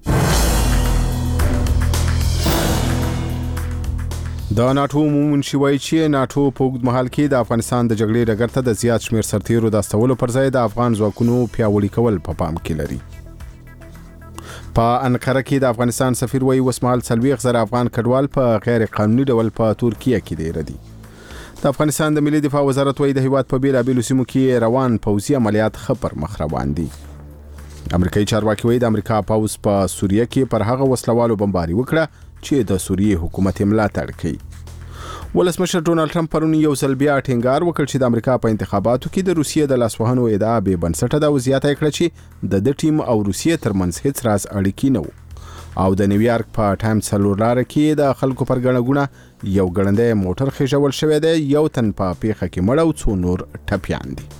د ناتو عمومي وایي چې ناتو په اوږد مهال کې د افغانستان د جګړې ډګر ته د زیات شمیر سرتیرو د استولو پر ځای د افغان ځواکونو پیاوړي کول په پام کې لري. په انقره کې د افغانستان سفیر وایي وسمال څلوېښت زره افغان کډوال په غیر قانوني ډول په ترکیه کې دی ردي. د افغانستان د ملي دفاع وزارت وایي د هیواد په بیلابیلو سیمو کې روان پوځي عملیات ښه پر مخ روان دي. امریکایي چارواکي وایي د امریکا پوځ په سوریه کې پر هغه وسلوالو بمباري وکړه چې د سوریې حکومت ملاتړ کوي. ولسمشر ډونالد ټرمپ پرون یو ځل بیا ټینګار وکړ چې د امریکا په انتخاباتو کې د روسیې د لاسوهنو ادعا بې بنسټه ده او زیاته کړه چې د د ټیم او روسیې ترمنځ هیڅ راز اړیکې نه وو. او د نیویارک په ټایم څلور لاره کې د خلکو پر ګڼه ګوڼه یو ګړندی موټر خېژول شوی دی. یو تن په پیښه کې مړ او څو نور ټپیان دي.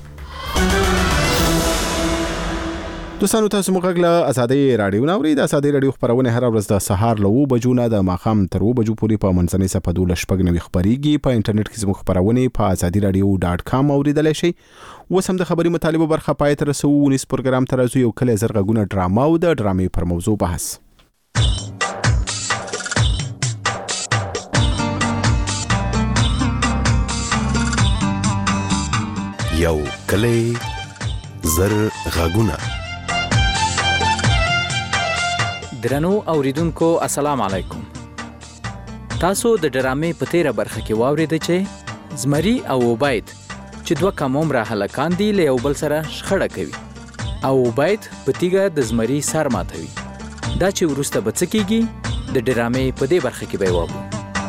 دوستانو تاسو موږ له ازادي رادیو ناوړي د ازادي رادیو خبرونه هر ورځ د سهار له وو بجو نه د ماخام تر وو بجو پورې په منځنۍ صفحه دوله شپږ نوي خبريږي. په انټرنیټ کې زموږ خبرونه په ازادي رادیو ډاټ کام اوریدلای شئ. وسم د خبري مطالبه برخه پای تر رسو ونیس پروګرام تر رسو یو کله زرغونه ډراما او د ډرامې پر موضوع بحث. یو کله زر غاګونه. درنو اوریدونکو السلام علیکم. تاسو د ډرامې په تیره برخه کې واورید چې زمری او عبید چې دوه کم عمره هلکان دي له یو بل سره شخړه کوي او عبید په تیګه د زمری سر ماتوي. دا چې وروسته به څه کیږي د ډرامې په دې برخه کې به واورو.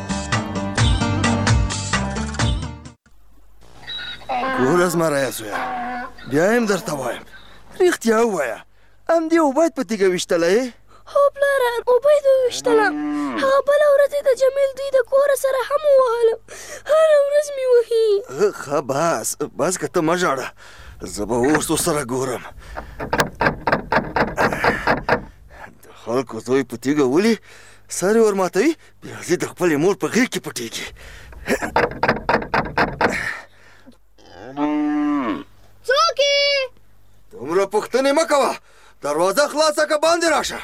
ګور زمری زویا بیا هم درته وایم رښتیا ووایه ام دې عبید په تیګه ویشتلی؟ هو پلاره عبید وویشتلم. هغه بله ورځ د جمیل دوی د کوره سره هم ووهلم. هره ورځ مې وهي. ښه بس بس که ته مه ژاړه زه به اوس ورسره ګورم. د خلکو زوی په تیږه ولي سر یې ورماتوي بیا ځي د خپلې مور په غېږ کې پټېږي. څوک یې؟ دومره پوښتنې مه کوه دروازه خلاصه که باندې راشه.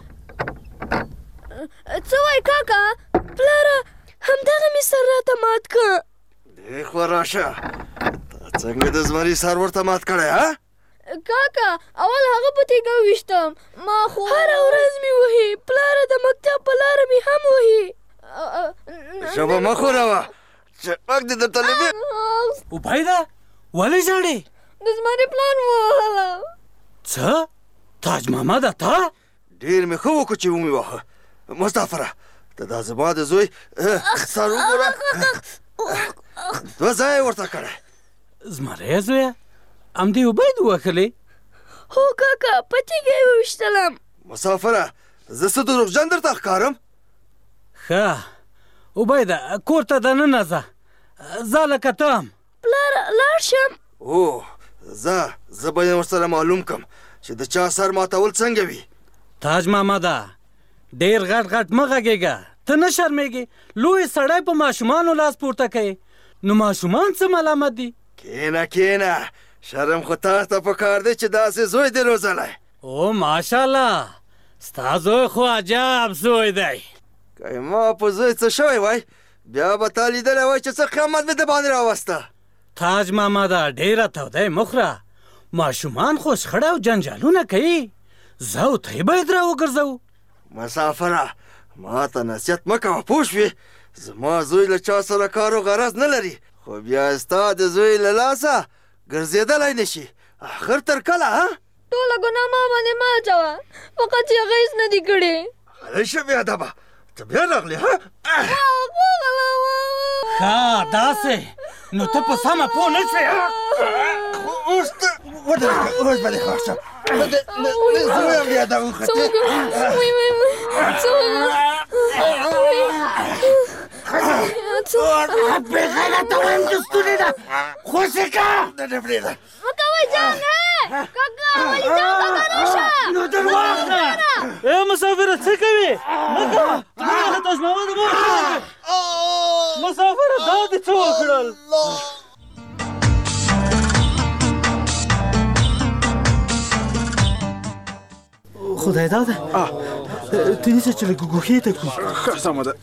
څه وایې کاکا؟ پلاره همدغه مې سر راته مات که. دې خوا راشه تا څنګه د زمري سر ورته مات کړی ها؟ کاکا اول هغه په تیږه وویشتم ما خو هره ورځ مې وهي. پلاره د مکتب په لاره مې هم وهي. ژبه مه ښوروه چې غږ دې درته لوي. عبیده ولې ژاړې؟ د زمري پلار ووهلم. څه؟ تاج محمده تا؟ ډېر مې ښه وکړو چې ومې واهه. مسافره ته دا زما د زوی سر وګوره دوه ځایه ورته کړی. زمری زویه همدې عبید ووهلی؟ هو کاکا په تیږه یې وویشتلم. مسافره زه څه دروغجن درته ښکارم؟ ښه عبیده کور ته دننه ځه ځه لکه ته هم. پلاره لاړ شم؟ او ځه زه به یې ورسره معلوم کړم چې د چا سر ماتول څنګه وي. تاج محمده ډېر غټ غټ مه غږېږه ته نه شرمېږې. لوی سړی په ماشومانو لاس پورته کوي نو ماشومان څه ملامت دي؟ کېنه کېنه شرم خو تاسو ته پکار دی چې داسې زوی دې روزلی. او ماشاءالله ستا زوی خو عجب زوی دی. که ما په زوی څه شوی وای بیا به تا لیدلی وای چې څه قیامت مې د باندې راوسته. تاج ماما دا ډیره توده مخره ماشومان خو شخړه او جنجالونه کوي زه او ته باید را وګرځو. مسافره ما ته نصیحت مه کوه پوه شوې زما زوی له چا سره کار و غرض نه لري خو بیا ستا د زوی له لاسه ګرځېدلی نه شي. آخر تر کله ها ټوله ګناه ما باندې مه اچوه فقط چې هغه هېڅ نه دي کړې. هلئ شه بېادبه ته بیا راغلې ها ښه داسې نو ته په سمه پوه نه شوې اوس ته ودرېږه اوس به دې ښه شه زه وایم بېادبه وختې بېغیرته وایم چې ستونې ده خوشې که نه پرېږده مه کوئ جنګ کاکا ولې جنګ کاکا راشه نو در واخله ای مسافره څه کوې مه کوه مه تاج محمد مه مسافره دا دې څه وکړل خدای داده ته نیسه چې لږ ګوښې ته کړو ښه سمه ده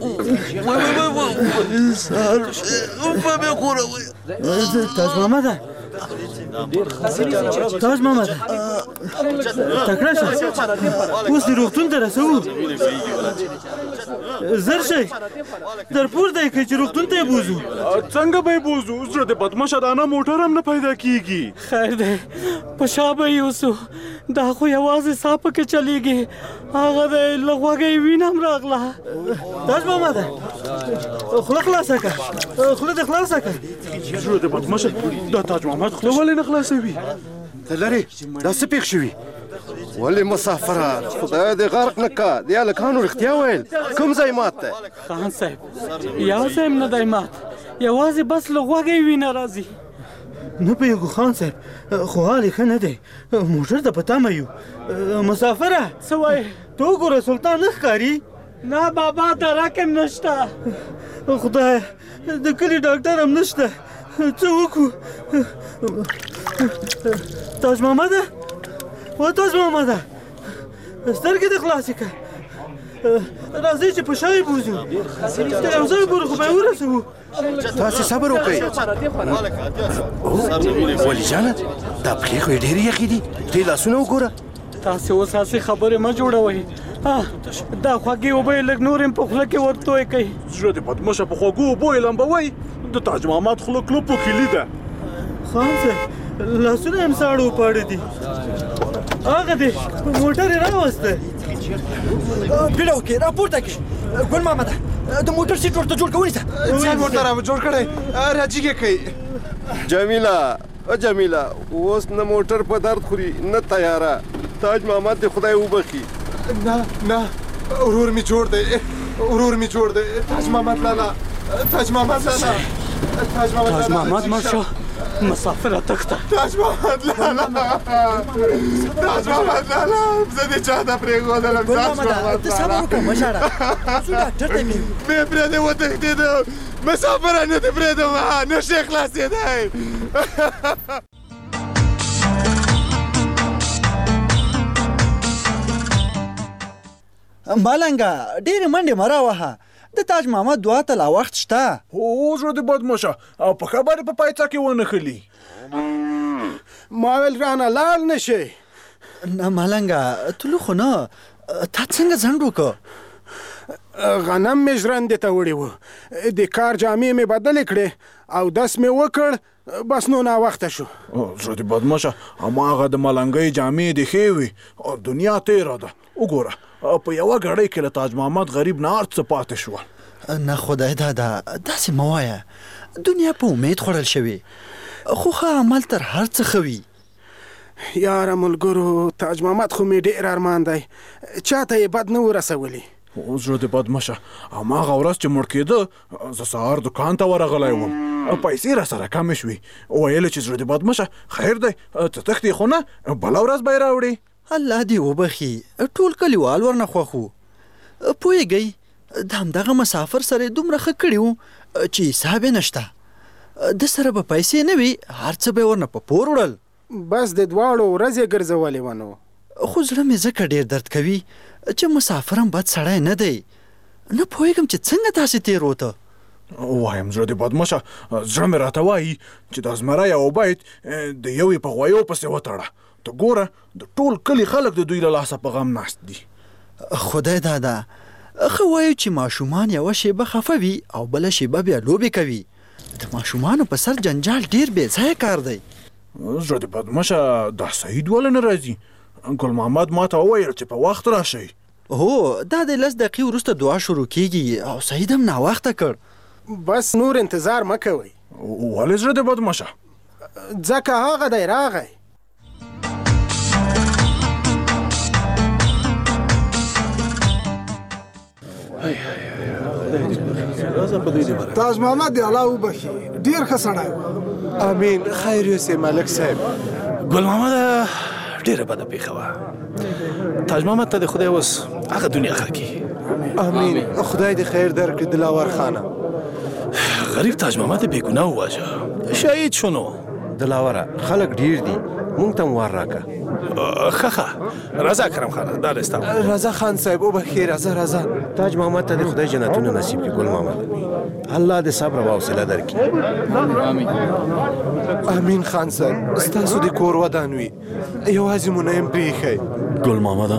تاج محمده تاج محمده تکړه شه اوس دې روغتون ته رسوو زر شئ در پورته یې کړئ چې روغتون ته یې بوځو. څنګه به یې بوځو زړه د بدمشه دانه موټر هم نه پیدا کېږي. خیر دی په شا به یې اوسو دا خو یوازې سا پکې چلیږي هغه دی له غوږه یې وینه هم راغله. تاج محمده خوله خلاصه کړه خوله دې خلاصه کړه. زړه د بدمشه دا تاج محمد خوله ولې نه خلاصوي؟ ته لرې دا څه پېښ شوي ولې مسافره خدای دې غرق نه که دې هلکانو رښتیا ویل کوم ځای مات دی؟ خان صاحب یو ځای هم نه دی مات یوازې بس له غوږه یې وینه راځي. نه پوهېږو خان صاحب خو حال یې ښه نه دی موټر ته په تمه یو. مسافره څه وایې ته وګوره سلطان نه ښکاري؟ نه بابا درک هم نشته. خدای د کلي ډاکټر هم نشته څه وکړو؟ تاج محمده و تاج محمده سترګې دې خلاصې کړه راځئ چې په شا یې بوځو تر یو ځای پورې خو به یې ورسوو. تاسې صبر وکړئ ولي جانه دا پښې خو یې ډېرې یخې دي دې لاسونه وګوره. تاسې اوس هسې خبرې مه جوړوئ دا خوږې اوبه یې لږ نور هم په خوله کې ورتوی کوي. زړه د بدمشه په خوږو اوبو یې لمبوئ د تاج محمد خوله کلوپ په کلي ده. خان صاحب لاسونه هم ساړه وپاړه دي هغه دی موټر یې راوسته. بیړه وکړې راپورته کړې ګل محمده د موټر سیټ ورته جوړ کوئ ځان ورته را جوړ کړی راجیګې کوي. جمیله جمیله اوس نه موټر په درد خوري نه تیاره تاج محمد دې خدای وبخي. نه نه ورور مې جوړ دی ورور مې جوړ دی تاج محمد لالا تاج محمد لالا تاج محمد مړ شو مسافره تخته تاج محمد لالا تاج محمد لالا زه دې چا ته پرېښودلم تاج محمد ته صبر وکړه مه ژاړه څو ډاکټر ته مې مې پرېږدې وتښتېدم مسافره نه دې پرېږدم نه شي خلاصېدی. مالنګه ډېرې منډې مه راوهه د تاج محمد دعا ته لا وخت شته. هو زړه دې بدمشه او په خبرې په پایڅه کې ونښلي. ما ویل رانه لاړ نه شي. نه مالنګه تلو خو نه تا څنګه ځنډ وکړه؟ غنم مې ژرندې ته وړی و د کار جامې مې بدلې کړې او دس مې وکړ بس نو ناوخته شو. زړه دې بدمشه هماغه د ملنګۍ جامې دې ښې وي او دنیا تېره ده وګوره په یوه ګړۍ کې له تاج محمد غریب نه هر څه پاتې شول. نه خدای دادا داسې مه وایه دنیا په امید خوړل شوې خو ښه عمل تر هر څه ښه وي. یاره ملګرو تاج محمد خو مې ډېر ارمان دی چاته یې بد نه ورسولی. زړه دې بدمشه هماغه ورځ چې مړ کېده زه سهار دکان ته ورغلی وم پیسې راسره کمې شوې ویل چې زړه دې بدمشه خیر دی ته تښتې خو نه بله ورځ به یې راوړې. الله دې وبخي ټول کلیوال ورنه خوښ وو پوهېږئ د همدغه مسافر سره یې دومره ښه کړي وو چې حساب یې نشته د سره به پیسې نه وي هر څه به یې ورنه په پور وړل. بس د دواړو ورځې ګرځولې ونه خو زړه مې ځکه ډېر درد کوي چې مسافر هم بد سړی نه دی نه پوهېږم چې څنګه داسې تېر وته. وایم زړه دې بدمشه زړه مې راته وایي چې د زمری او عبید د یوې په غویو پسې وتړه. ته ګوره د ټول کلي خلک د دوی له لاسه په غم ناست دي. خدای دادا ښه وایو چې ماشومان یوه شیبه خفه وي او بله شیبه بیا لوبې کوي. د ماشومانو په سر جنجال ډېر بې ځایه کار دی. زړه دې بدمشه دا سعید ولې نه راځي؟ ګل محمد ما ته وویل چې په وخت راشئ. هو دا د لس دقیقې وروسته دعا شروع کیږي او سعید هم ناوخته کړ. بس نور انتظار مه کوئ. ولې زړه دې بدمشه؟ ځکه هغه دی راغی. تاج محمد دی الله وبخي ډیر ښه سړی و. امین خیر یوسې ملک صاحب. ګل محمد ډیره بده پیښه وه. تاج محمد ته د خدای اوس هغه دنیا ښه کړي. امین خدای دې خیر درکړي دلاور خانه. غریب تاج محمد بې ګناه وواژه شهید شو. نو دلاوره خلک ډیر دي مونږ ته وار راکړه. ښه ښه راځه کرم خانه دا دی ستا. راځه خان صاحب وبخې راځه راځه. تاج محمد ته د خدای جنتونه نصیب کړي ګل محمد. الله دې صبر او حوصله درکړي. امین خان صاحب ستاسو د کور ودان وي یوازې مو نه یم پرېښی. ګل محمده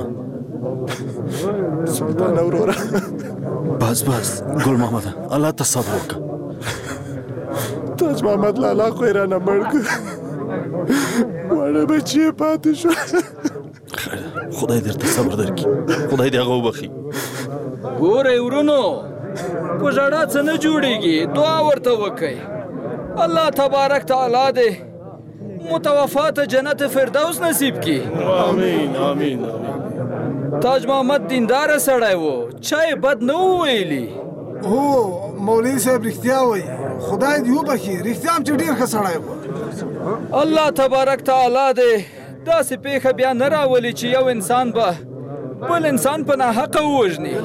سلطان وروره بس بس ګل محمده الله ته صبر وکړه. تاج محمد لالا خو یې رانه مړ کړ. واړه بچی یې پاتې شو. خدای درته صبر درکړي. خدای دې هغه وبخي. ګورئ ورونو په ژړا څه نه جوړېږي. دعا ورته وکئ. الله تبارک تعالی دې متوفات جنت فردوس نصیب کړي. آمین آمین آمین. تاج محمد دینداره سړی و چا یې بد نه و ویلي. هو مولوي صاحب رښتیا وایي. خدای دې وبخي رښتیا هم چې ډېر ښه سړی و. الله تبارک تعالی دې داسې پیښه بیا نه راولي چې یو انسان به بل انسان په ناحقه ووژني.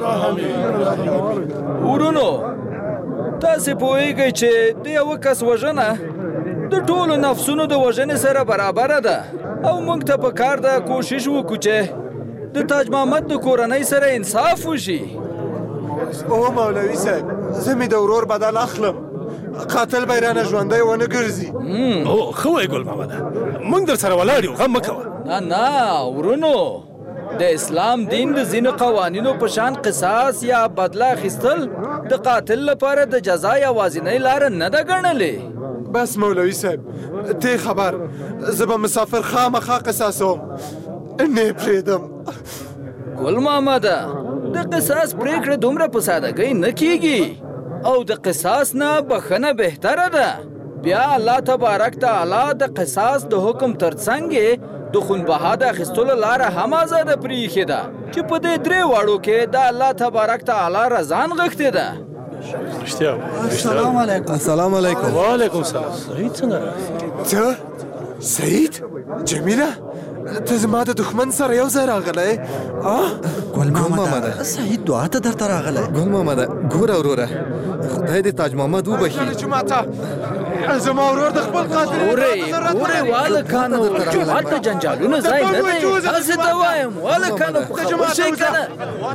ورونو تاسې پوهیږئ چې د یوه کس وژنه د ټولو نفسونو د وژنې سره برابره ده او موږ ته پکار ده کوشش وکړو چې د تاج محمد د کورنۍ سره انصاف وشي. او مولوي صاحب زه مې د ورور بدل اخلم. قاتل به یې رانه ژوندی ونه ګرځي. او ښه وایې ګل محمده موږ در سره ولاړ یو غم مه کوه. نه نه ورونو د اسلام دین د ځینو قوانینو په شان قصاص یا بدله اخیستل د قاتل لپاره د جزا یوازینۍ لاره نه ده ګڼلې. بس مولوي صاحب ته خبر زه به مسافر خامخا قصاصوم نه یې پرېږدم. ګل محمده د قصاص پرېکړه دومره په سادګۍ نه کیږي او د قصاص نه بخښنه بهتره ده. بیا الله تبارک تعالی د قصاص د حکم ترڅنګ د خونبها د اخیستلو لاره هم آزاده پرېښې ده چې په دې درې واړو کې د الله تبارک تعالی رضا نغښتې ده. رښتیا السلام علیکم. السلام علیکم. وعلیکم السلام. سعید څنګه راغلی؟ ته سعید جمیله ته زما د دښمن سره یو ځای راغلی. ګل محمده سعید دعا ته درته راغلی. ګل محمده ګوره وروره خدای دې تاج محمد وبخي. زما ورور د خپل قاتل ګورئ ګورئ والکانو جومات د جنجالونو ځای نه دی. هسې ته وایم والکانو په خبر شئ که نه.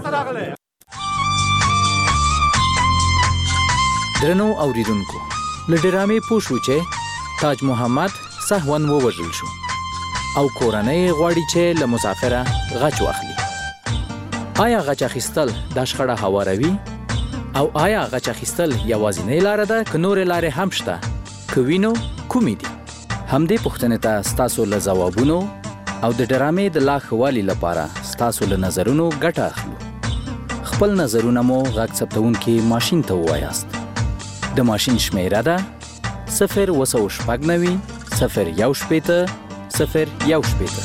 درنو اوریدونکو له ډرامې پوه شو چې تاج محمد سهوا ووژل شو او کورنۍ غواړي چې له مسافره غچ واخلي. آیا غچ اخیستل دا شخړه هواروي؟ او آیا غچ اخیستل یوازینۍ لاره ده که نورې لارې هم شته؟ که وینو کومې دي؟ همدې پوښتنې ته ستاسو له ځوابونو او د ډرامې د لا ښه والي لپاره ستاسو له نظرونو ګټه اخلو. خپل نظرونه مو غږ ثبتونکي ماشین ته ووایاست. د ماشین شمیره ده صفر اوه سوه شپږ نوي صفر یو شپېته صفر یو شپېته.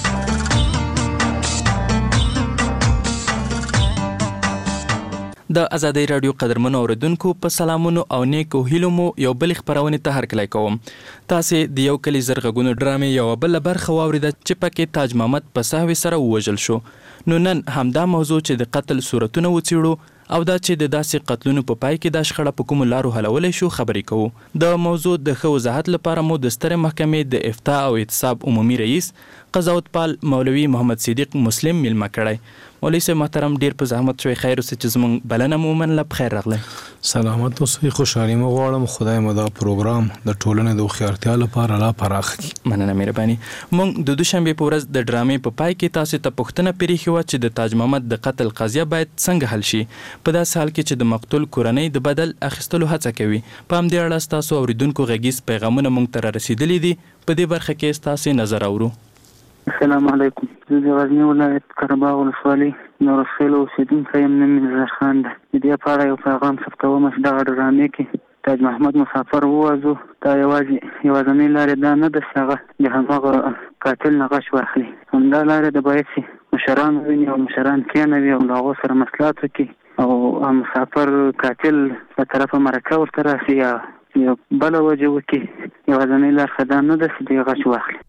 د ازادۍ راډیو قدرمنو اوریدونکو په سلامونو او نیکو هیلو مو یو بل خبرونه ته هرکلی کوم. تاسې د یو کلی زرغونو ډرامې یو بل برخه واوریده چې پکې تاج محمد په سهو سره ووژل شو. نو نن همدا موضوع چې د قتل صورتونه وڅېړو او دا چې د داسې قتلونو په پای کې دا شخړه په کومو لارو حلولی شو خبرې کوو. د موضوع د ښه وضاحت لپاره مو د سترې محکمې د افتاء او اعتصاب عمومي رئیس قضاوت پال مولوي محمد صدیق مسلم میلمه کړی. مولوي صاحب محترم ډیر په زحمت شوی خیر اوسه چې زموږ بلنه مو ومنله. بخیر راغلی. سلامت اوسئ. خوشحالي مو غواړم. خدای مو دا پروګرام د ټولنې د هوښیارتیا لپاره لا پراخ کړي. مننه مهرباني. موږ د دوشنبې په ورځ د ډرامې په پای کې تاسو ته پوښتنه پرېښې وه چې د تاج محمد د قتل قضیه باید څنګه حل شي په داسې حال کې چې د مقتول کورنۍ د بدل اخیستلو هڅه کوي. په همدې اړه ستاسو اورېدونکو غږیز پیغامونه موږ ته رارسېدلي دي. په دې برخه کې ستاسې نظر اورو. السلام علیکم. زه د غزني ولایت قرهباغ ولسوالۍ نورخیل اوسېدونکی یم. نوم مې نظر خان دی. د دې په اړه یو پیغام ثبتوم چې دغه ډرامې کې تاج محمد مسافر ووځو دا یوازې یوازینۍ لارې دا نه ده چې هغه د هماغه قاتل نه غچ واخلي. همدا لارې ده باید چې مشران وویني او مشران کېنوي او له هغو سره مصلحت وکړي او مسافر قاتل له طرفه مرکه ورته راسي یا یو بله وجه وکړي. یوازینۍ لار خو دا نه ده چې دوی غچ واخلي.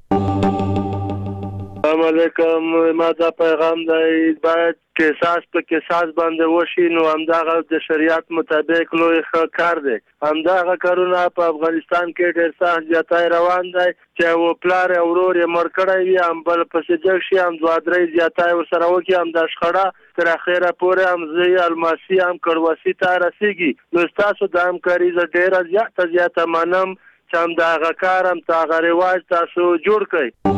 السلام علیکم. ما دا پیغام دی باید قصاص په قصاص باندې وشي نو همدغه د شریعت مطابق لوی ښه کار دی. همدغه کارونه په افغانستان کې ډېر سخت زیاتی روان دی چې و پلار او ورور یې مړ کړی وي هم بل پسې جګ شي هم دوه درې زیاتی ورسره وکړي هم دا شخړه تر اخره پورې هم زه الماسي هم کړوسي ته رسېږي. نو ستاسو د همکاري زه ډېره زیاته زیاته منم چې همدغه کار همدغه رواج تاسو جوړ کړئ.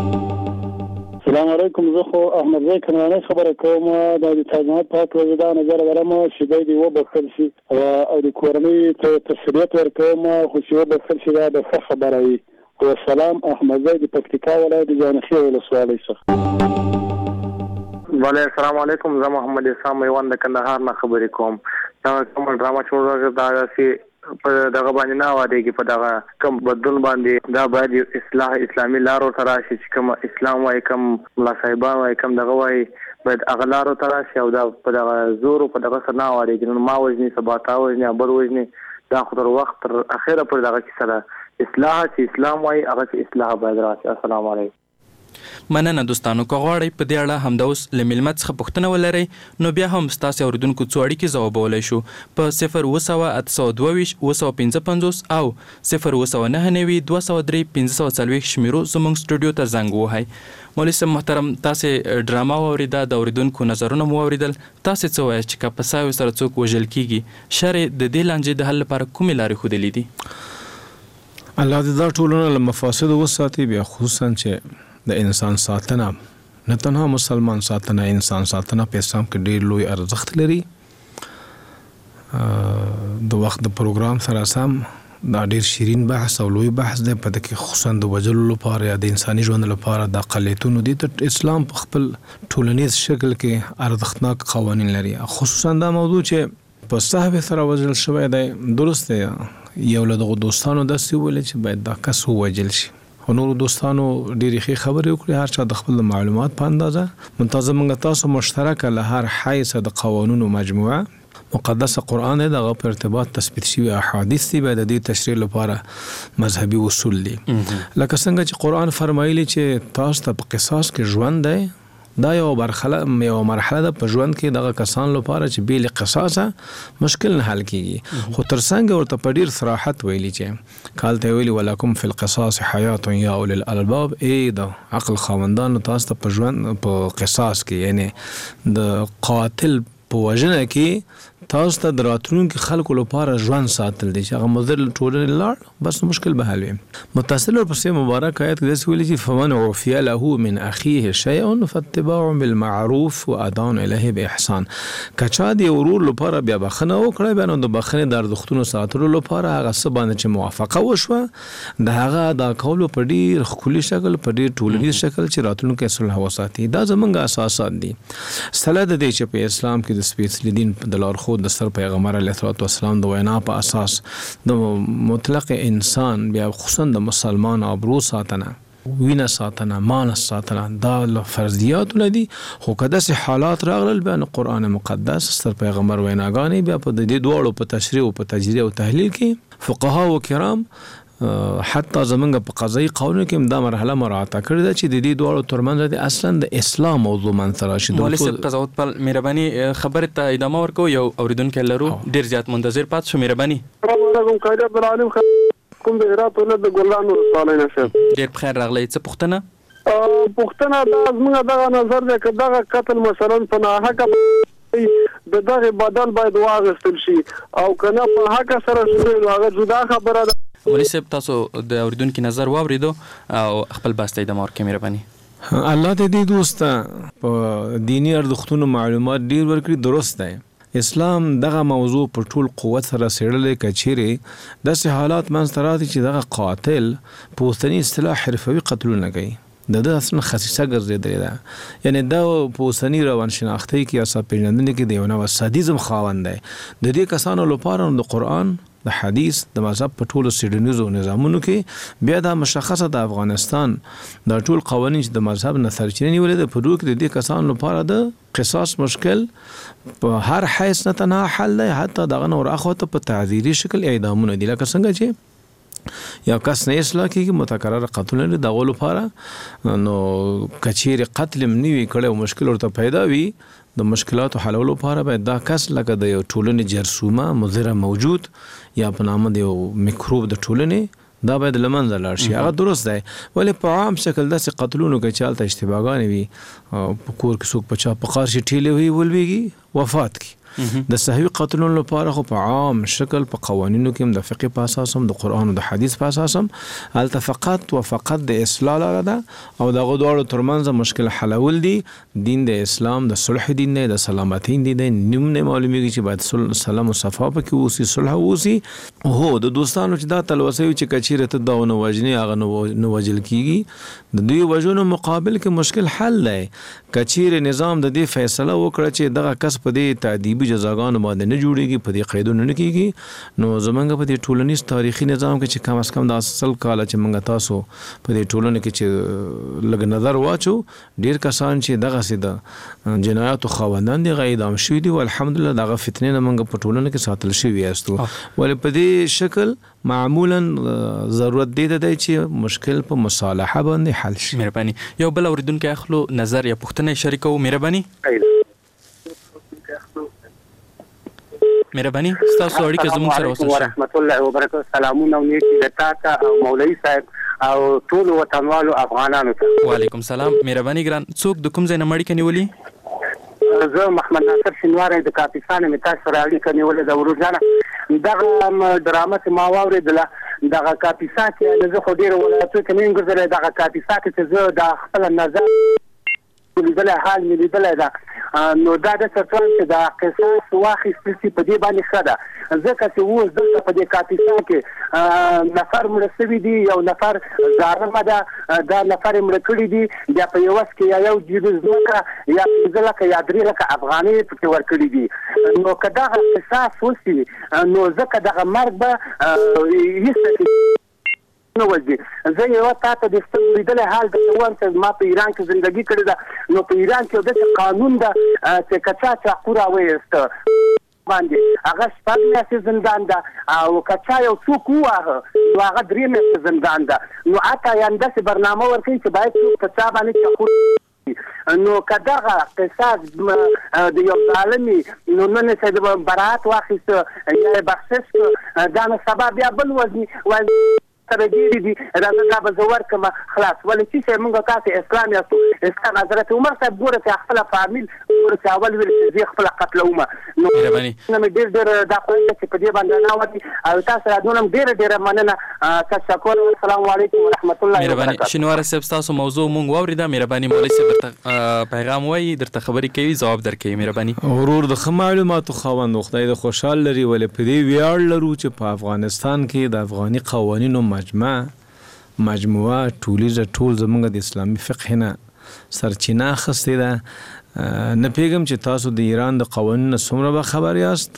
السلام علیکم. زه خو احمد زی کنعانی خبره کوم. د تاج محمد په هکله زه دا نظر لرم چې دی دې وبخښل شي او د کورنۍ ته تسلیت ورکوم خو چې وبخښل شي دا د ښه خبره وي. والسلام. احمد زی د پکتیکا ولایت د جانخیل ولسوالۍ څخه. وعلیکم السلام علیکم. زه محمد اسلام میوند د کندهار نه خبرې کوم. دا کوم ډرامه چې موږ دا چې په دغه باندې نه وادي کې په دغه کم بدلون باندې دا باید اصلاح اسلامي لارو ته راشي چې کوم اسلام وايي کوم ملا صاحبان وايي کوم دغه وايي باید هغه لارو ته راشي او دا په دغه زور په دغه سره نه وادي کې ما وژني سبا تا وژني بل وژني دا خو تر وخت تر اخره پر دغه کې سره اصلاح چې اسلام وايي هغه چې اصلاح باید راشي. السلام علیکم. مننه دوستانو. که غواړئ په دې اړه همدا اوس له میلمه څخه پوښتنه ولرئ نو بیا هم ستاسې اورېدونکو څو اړیکې ځوابولی شو په صفر اوه سوه اته سوه دوه ویشت اوه سوه پنځه پنځوس او صفر اوه سوه نهه نوي دوه سوه درې پنځه سوه څلوېښت شمیرو زموږ سټوډیو ته زنګ ووهئ. مولوي صاحب محترم تاسې ډرامه واورېده د اورېدونکو نظرونه مو واورېدل. تاسې څه وایاست چې که په سایو سره څوک وژل کېږي شرع د دې لانجې د حل لپاره کومې لارې ښودلې دي؟ الله دې دا ټولنه له مفاسدو وساتي. بیا خصوصا چې د انسان ساتنه نه تنها مسلمان ساتنه انسان ساتنه په اسلام کې ډېر لوی ارزښت لري. د وخت د پروګرام سره سم دا ډېر شیرین بحث او لوی بحث دی په دې کې خصوصا د وژلو لپاره یا د انساني ژوند لپاره د اقلیتونو دي ته اسلام په خپل ټولنیز شکل کې ارزښتناک قوانین لري. خصوصا دا موضوع چې په صحوه سره وژل شوی دی درست دی. یو له دغو دوستانو داسې ویل چې باید دا کس ووژل شي. نورو دوستانو ډېرې ښې خبرې وکړې هر چا د خپل معلومات په اندازه. منتظر موږ تاسو مشترکه له هر حیث د قوانونو مجموعه مقدسه قرآن دی دغه په ارتباط تثبیت شوي احادیث دي باید د دې تشریح لپاره مذهبي اصول دي. لکه څنګه چې قرآن فرمایلی چې تاسو ته په قصاص کې ژوند دی دا یو مرحله یو مرحله ده په ژوند کې دغه کسان لپاره چې بیل قصاصه مشکل نه حل کیږي. خو ترڅنګ ورته په ډیر صراحت ویلي چې کالته ویلي ولکم فی القصاص حیات یا اول الالباب. ای د عقل خاوندانو تاسو ته په ژوند په قصاص کې یعنی د قاتل په وژنه کې تاسو ته د راتلونکي خلکو لپاره ژوند ساتل دي چې هغه مضر ټولنې لاړ بس مشکل به حل وي. متصل ورپسې مبارک آیت کې داسې ویلي چې فمن عفي له من اخیه شیء فاتباع بالمعروف واداء الیه باحسان. که چا د ورور لپاره بیا بخښنه وکړه بیا نو د بخښنې د ارزښتونو ساتلو لپاره هغه څه باندې چې موافقه وشوه د هغه ادا کولو په ډېر ښکلي شکل په ډېر ټولنیز شکل چې راتلونکی صلح وساتي. دا زموږ اساسات دي. سله د دې چې په اسلام کې د سپېڅلي دین د لارښود د سر پیغمبر علیه الصلاة والسلام د وینا په اساس د مطلق انسان بیا خصوصا د مسلمان آبرو ساتنه وینه ساتنه مانس ساتنه دا فرضیات لدی. خو که داسې حالات راغلل بیا نو قرآن مقدس سر پیغمبر ویناګانې بیا په دې دواړو په تشریح او په تجزیه او تحلیل کې فقها و کرام حتی زمونږ په قضایي قانون کې هم دا مرحله مراعات کړې ده چې د دې دواړو ترمنځ د اصلا د اسلام موضوع منځته راشي. مولوي صاحب قضاوت پر مهرباني خبره ته ادامه ورکو. یو اوریدونکو لرو ډیر زیات منتظر پات شو. مهرباني. السلام علیکم قاری عبدالعلیم کوم د هرات ولایت د ګلانو ولسوالۍ نه شه. ډیر بخیر راغلی. څه پوښتنه؟ پوښتنه دا زموږ دغه نظر دی که دغه قتل مثلا په ناحقه د دغه بدل باید واغستل شي او کنه په حق سره شوی هغه جدا خبره ده. مولوي صاحب تاسو د اوریدونکو نظر واوریدو او خپل بحث ته ادامه ورکړئ. مهرباني. الله دې دې دوسته په دینی ارزښتونو معلومات ډیر ورکړي. درست دی اسلام دغه موضوع په ټول قوت سره سیړلې کچېرې داسې حالات منځته راځي چې دغه قاتل په اوسني اصطلاح حرفوي قتلونه کوي. د ده اصلا خصیصه ګرځېدلې ده. یعنی دا په اوسني روان شناختۍ کې یا اصحاب پېژندنې کې د یو نوع سادیزم خاوند دی. د دې کسانو لپاره د قرآن د حدیث د مذهب په ټولو سیډنیزو نظامونو کې بیا دا مشخصه د افغانستان د ټول قوانین چې د مذهب نه سرچینه نیولې ده په دوی کې د دې کسانو لپاره د قصاص مشکل په هر حیث نه تنها حل دی. حتی دغه نور اخوته په تعذیري شکل اعدامونه دي لکه څنګه چې یا کس نه اصلاح کېږي متکرر قتلونه دغه لپاره نو کچیر قتل منوي کړي او مشکل ورته پیدا وي د مشکلاتو حلولو لپاره باید دا کس لکه د یو ټولنې جرثومه مضره موجود یا په نامه د یو میکروب د ټولنې دا باید له منځه لاړ شي. هغه درست دی ولې په عام شکل داسې قتلونو کې چې هلته اشتباهګانې وي په کور کې څوک په چا په قار شي ټیلې وي ولویږي وفات کی. د صحیح قتلونو لپاره خو په عام شکل په قوانینو کې هم د فقه په اساس هم د قرآن او د حدیث په اساس هم هلته فقط و فقط د اصلاح لاره ده او دغه دواړو ترمنځ مشکل حلول دي. دین د اسلام د صلح دین دی، د سلامتۍ دین دی. نیم نه معلومیږي چې باید سلام او صفا پکې اوسي، صلح اوسي. هو د دوستانو چې دا تلوسه وي چې کچیرې ته دا ونه وژنې هغه نه وژل کېږي د دوی وژنو مقابل کې مشکل حل دی. کچیرې نظام د دې فیصله وکړه چې دغه کس په دې تعدیبي جزاګانو باندې نه جوړیږي، په دې قیدونو نه کېږي، نو زمونږ په دې ټولنیز تاریخي نظام کې چې کم از کم د سل کاله چې موږ تاسو په دې ټولنه کې چې لږ نظر واچو ډیر کسان چې دغسې د جنایاتو خاوندان دي هغه اعدام شوي دي او الحمدلله دغه فتنې نه موږ په ټولنه کې ساتل شوي یاستو. ولې په دې شکل معمولا ضرورت دی دی چې مشکل په مصالحه باندې حل شي. مهرباني. یو بل اوریدونکی اخلو نظر یا پوښتنه شریکو. مهرباني. مهرباني ستاسو اړیکه زموږ سره وصل شي. ورحمت الله وبرکاته. سلامونه او نیکی د تا او مولوي صاحب او ټول وطنوالو افغانانو ته. وعلیکم سلام. مهرباني ګران څوک د کوم ځای نه اړیکه نیولې؟ زه محمد ناصر شینواری د کاپیسان مې تاسو سره اړیکه نیولې ده. ورځانه دغه ډرامه چې ما واورېدله دغه کاپیسا کې زه خو ډېر ولایتونو کې نه یم ګرځېدلی. دغه کاپیسا کې چې زه د خپل نظر لیدلی حال مې لیدلی ده نو دا د څه چې د قصاص واخیستل شي په دې باندې ښه ده ځکه چې اوس دلته په دې کاپیسا کې نفر مړه شوي دي، یو نفر ظالمه ده دا نفر یې مړه کړي دي، بیا په یو وس کې یا یو جیب ځمکه یا پنځه لکه یا درې لکه افغانۍ پکې ورکړي دي. نو که دغه قصاص وشي نو ځکه دغه مرګ به هېڅ نه وځي. زه یوه تا ته د سترګو لیدلی حال درته وایم چې ما په ایران کې زندګي کړې ده نو په ایران کې یو داسې قانون ده چې که چا چاقو راویسته باندې هغه شپږ میاشتې زندان ده او که چا یو څوک وواهه نو هغه درې میاشتې زندان ده. نو حتی یعنې داسې برنامه ورکوي چې باید څوک په چا باندې چاقو نو که دغه قصاص د یو ظالمي نو نن یې د براعت واخیسته یا یې بخشش کړه دا نو سبا بیا بل وزني وایي سره ډېرې دي راځه دا به زه ورکړم خلاص. ولې چې صاحب موږ تاسې اسلام یاستو اسلام حضرت عمر صاحب ګوره چې خپله فامیل ګوره چې اول ویل چې زه خپله قتلومه نو مې ډېر ډېر دا خوښ ده چې په دې باندې رڼا وکړي او تاسو رادونه هم ډېره ډېره مننه تشکر. السلام علیکم ورحمت الله وبرکاته. شینواره صاحب ستاسو موضوع مونږ واورېده. مهرباني مولوي صاحب درته پیغام وایي درته خبرې کوي جواب درکوي. مهرباني. ورور د ښه معلوماتو خاوند خدای د خوشحال لري. ولې په دې ویاړ لرو چې په افغانستان کې د افغاني قوانینو مجمع مجموعه ټولیزه ټول زمونږ د اسلامي فقه نه سرچینه اخیستې ده. نه پوهېږم چې تاسو د ایران د قوانینو نه څومره به خبر یاست.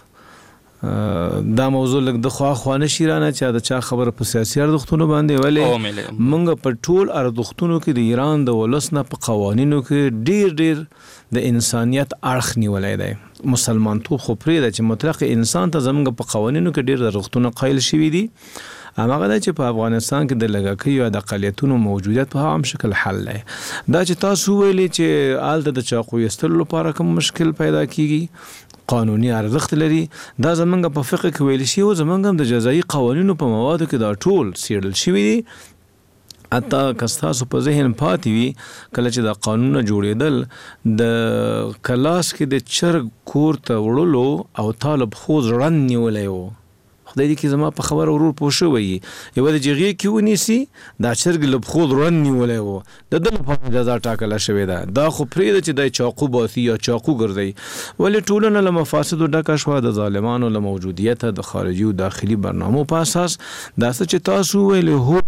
دا موضوع لږ د خوا خوا نه شي رانه چې د چا خبره په سیاسي ارزښتونو باندې ولې موږ په ټول ارزښتونو کې د ایران د ولس نه په قوانینو کې ډېر ډېر د انسانیت اړخ نیولی دی. مسلمانتوب خو پرېږده چې مطلق انسان ته زموږ په قوانینو کې ډېر ارزښتونه قایل شوي دي هماغه دا چې په افغانستان کې د لږکیو یا د اقلیتونو موجودیت په عام شکل حل دی. دا چې تاسو ویلې چې آلته د چاقو ایستلو لپاره کوم مشکل پیدا کیږي قانوني ارزښت لري، دا زمونږ په فقه کې ویل شي او زمونږ د جزایي قوانینو په موادو کې دا ټول څیړل شوي دي. حتی که ستاسو په ذهن پاتې وي کله چې دا قانونونه جوړېدل د کلاس کې د چرګ کور ته وړلو او طالب خو زړن نیولی و، خدای دې کې زما په خبره ورور پوه شوی وي، یوه د جغې کې ونیسي دا چرګ له پښو زړن نیولی و، د ده لپاره جزا ټاکله شوې ده. دا خو پرېږده چې دی چاقو باسي یا چاقو ګرځوي. ولې ټولنه له مفاسدو ډکه شوه د ظالمانو له موجودیته د خارجي او داخلي برنامو په اساس. دا څه چې تاسو ویلې هو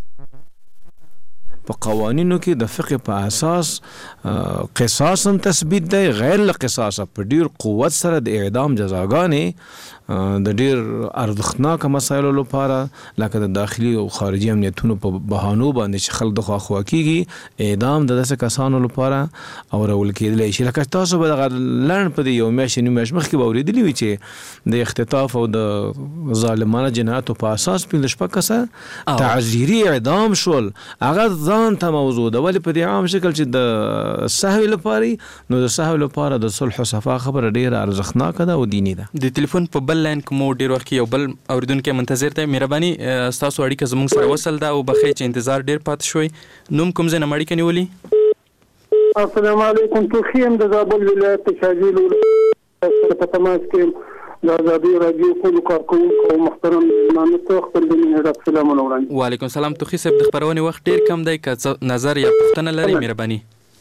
په قوانینو کې د فقه په اساس قصاص هم تثبیت دی، غیر له قصاصه په ډیر قوت سره د اعدام جزاګانې د ډیر ارزښتناکه مسایلو لپاره لکه د داخلي او خارجي امنیتونو په بهانو باندې چې خلک د خواخوا کېږي اعدام د داسې کسانو لپاره اورول کېدلی شي. لکه تاسو به دغه لنډ په دې یو میاشت نیم میاشت مخکې به اورېدلي وي چې د اختطاف او د ظالمانه جنایاتو په اساس پنځه شپږ کسه تعزیري اعدام شول. هغه ځان ته موضوع ده، ولې په دې عام شکل چې د سهو لپاره نو د سهو لپاره د صلح او صفا خبره ډیره ارزښتناکه ده او دیني ده. د ټلیفون په بل لاین کې مو ډیر وخت یو بل اوریدونکو منتظر دی. مهرباني تاسو اړیکه زموږ سره وصل ده او بخیر چې انتظار ډیر پات شوی. نوم کوم ځای نه اړیکه نیولې؟ السلام علیکم. توخیم د زابل ولایت شاجیل په تماس کې د ازادي رادیو ټولو کارکوونکو او محترم مېلمانو ته خپل د مینې ډک سلامونه وړاندې. وعلیکم السلام. توخي صاحب د خبرونې وخت ډیر کم دی، که نظر یا پوښتنه لرئ مهرباني.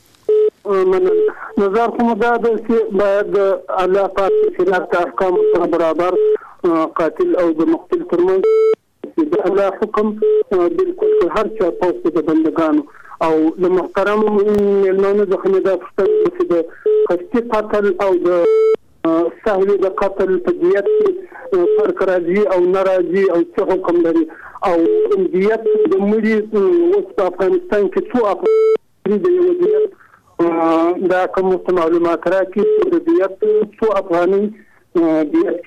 نظر خو مو دا ده چې باید د الله پاک خلاف د احکامو سره برابر قاتل او د مقتل ترمنځ د الله حکم بالکل په هر چا پوسټ د بندګانو او د محترم مېلمانو څخه مې دا پوښتنه چې د قصدي قتل او د سهل د قتل په دیت کې فرق راځي او ناراضي او څه حکم لري او دیت د مړي اوس په افغانستان کې څو افغاني د یو دیت دا کوم معلومات راکړي د دیت څو افغاني دیت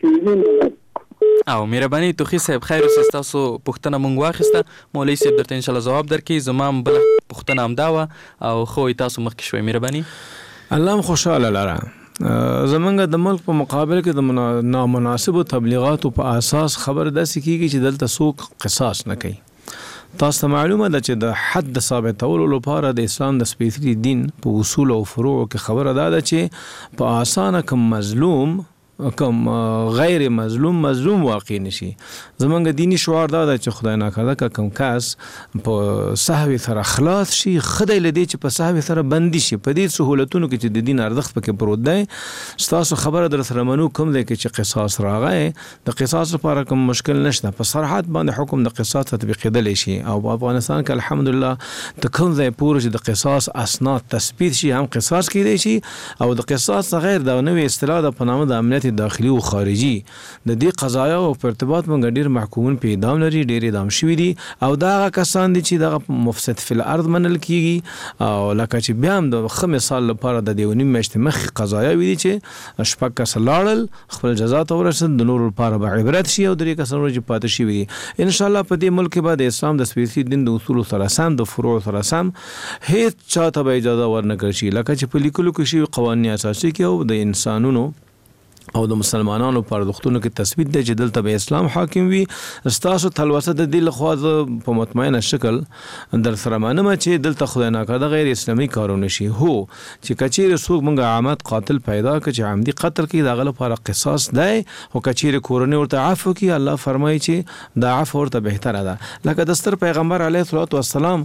کې او مهرباني توخي صاحب خیر اوسه. تاسو پوښتنه مونږ واخیسته، مولوي صاحب درته ان شاء الله جواب درکړي. زما بل پوښتنه هم دا وه او خو تاسو مخکې شوي. مهرباني. الله هم خوشحاله لره. زمونږ د ملک په مقابل کې د نامناسبو تبلیغاتو په اساس خبر داسې کیږي چې دلته څوک قصاص نه کوي. تاسو ته معلومه ده چې د حد ثابتولو لپاره د اسلام د سپیڅلي دین په اصول او فروع کې خبره ده چې په اسانه کوم مظلوم کوم غیر مظلوم مظلوم واقع نشي. زمونږ دینی شعار دا ده چې خدای ناکرده که کوم کس په سهو سره خلاص شي خدای له دې چې په سهو سره بندي شي په دې سهولتونو کې چې د دین ارزښت پکې پروت دی. ستاسو خبره در سره منو کوم دی چې قصاص راغی د قصاص لپاره کوم مشکل نشته، په صراحت باندې حکم د قصاص تطبیقېدلی شي او په افغانستان کې الحمدلله د کوم ځای پورې چې د قصاص اسناد تثبیت شي هم قصاص کېدی شي او د قصاص غیر د نوې اصطلاح د په نامه د امنیت داخلي او خارجي د دې قضایا او په ارتباط باندې ډیر محکومون په اعدام لري، ډیر اعدام شوي دي او دا هغه کسان دي چې دغه مفسد فی الارض منل کیږي او لکه چې بیا هم د ښه مثال لپاره د دیونیم میاشتې مخکې قضایا وي چې شپږ کسه لاړل خپل جزا ته ورسېد د نورو لپاره به عبرت شي او درې کسان چې پاتې شوي دي. انشاءالله په دې ملک کې به د اسلام د سپیڅلي دین د اصولو سره سم د فروع سره سم هیڅ چاته به اجازه ورنکړل شي لکه چې په لیکلو کې شوي قوانین اساسي کې او د انسانونو او د مسلمانانو په ارزښتونو کې تثبیت دی چې دلته به اسلام حاکم وي. ستاسو تلوسه د دې لخوا زه په مطمئنه شکل در سره منم چې دلته خدای ناکرده غیر اسلامي کارونه شي. هو چې کچېرې څوک موږ عامت قاتل پیدا کړي چې عمدي قتل کوي د هغه لپاره قصاص دی، خو کچېرې کورنۍ ورته عفو کوي الله فرمایي چې دا عفو ورته بهتره ده. لکه د ستر پیغمبر علیه الصلاة والسلام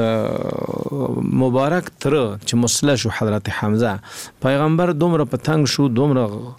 د مبارک تره چې مسله شو حضرت حمزه، پیغمبر دومره په تنګ شو دومره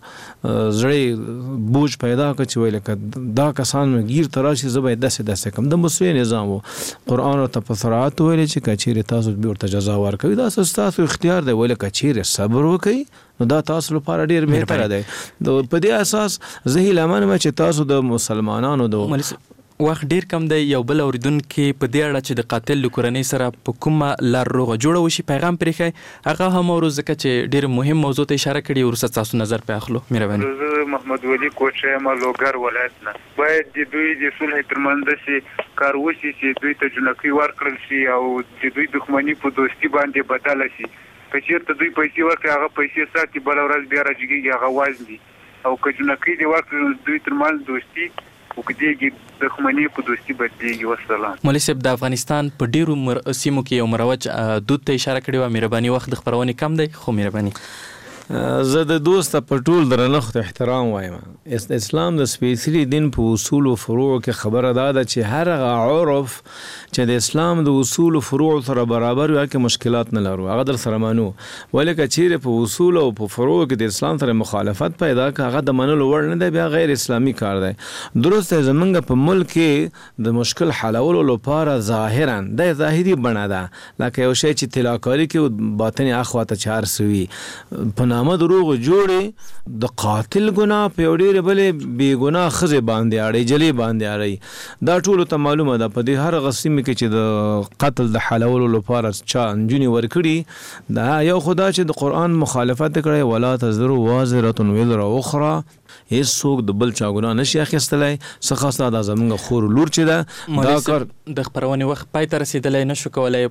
زړی بوج پیدا کړ چې ویل که دا کسان مې گیر ته راشي زه به یې داسې داسې کړم. د مسلې نظام و قرآن ورته په صراحت ویلې چې که چیرې تاسو بیا ورته جزا ورکوي دا ستاسو اختیار دی، ویل که چیرې صبر وکړئ نو دا تاسو لپاره ډېر بهتره دی. په دې اساس زه هیله منم چې تاسو د مسلمانانو د وخت ډیر کم دی. یو بل اوریدونکي په دې اړه چې د قاتل له کورنۍ سره په کومه لار روغه جوړه وشي پیغام پرېښی هغه هم اورو ځکه چې ډېر مهم موضوع ته اشاره کړې. وروسته تاسو نظر پرې اخلو. مهرباني. زه محمد ولی کوټه یم لوګر ولایت نه. باید د دوی د صلح ترمنځ داسې کار وشي چې دوی ته جنکۍ ورکړل شي او د دوی دښمني په دوستي باندې بدله شي. که چېرته دوی پیسې ورکړي هغه پیسې ساتي بله ورځ بیا راجګېږي هغه وزن دي او که جنکۍ دې ورکړي دوی ترمنځ دوستي وکړېږي دښمني په دوستي بدلېږي. والسلام. مولوي صاحب د افغانستان په ډېرو مر... سیمو کې یو مروج دود ته اشاره کړې وه. مهرباني وخت د خپرونې کم دی خو مهرباني. زه د دوست په ټول درنښت احترام وایم. اسلام د سپېڅلي دین په اصول او فروع کې خبره دا ده چې هر هغه عرف چې د اسلام د اصول او فروع سره برابر وي کې مشکلات نه لرو هغه در سره منو. ولې که چیرې په اصول او په فروع کې د اسلام سره مخالفت پیدا که هغه د منلو وړ نه دی بیا غیر اسلامي کار دی. درست زمونږ په ملک کې د مشکل حلولو لپاره ظاهرا د ظاهري بڼه ده لکه یو شی چې طلاکاري کې باطني اخواته چار سوي په نامه دروغ جوړې د قاتل ګناه په یو ډېرې بلې بېګناه ښځې باندې اړوي جلې باندې اړوي. دا ټولو ته معلومه ده په دې هر هغه سیمې کې چې د قتل د حلولو لپاره چا نجونې ورکړي دا یو خو دا چې د قرآن مخالفت کړی ولا تزر وازرة وزر اخرى هیڅوک د بل چا ګناه نشي اخیستلی څه خاصه دا زموږ خور لور چې ده دا کار د خپرونې وخت پای ته رسېدلی نه شو کولی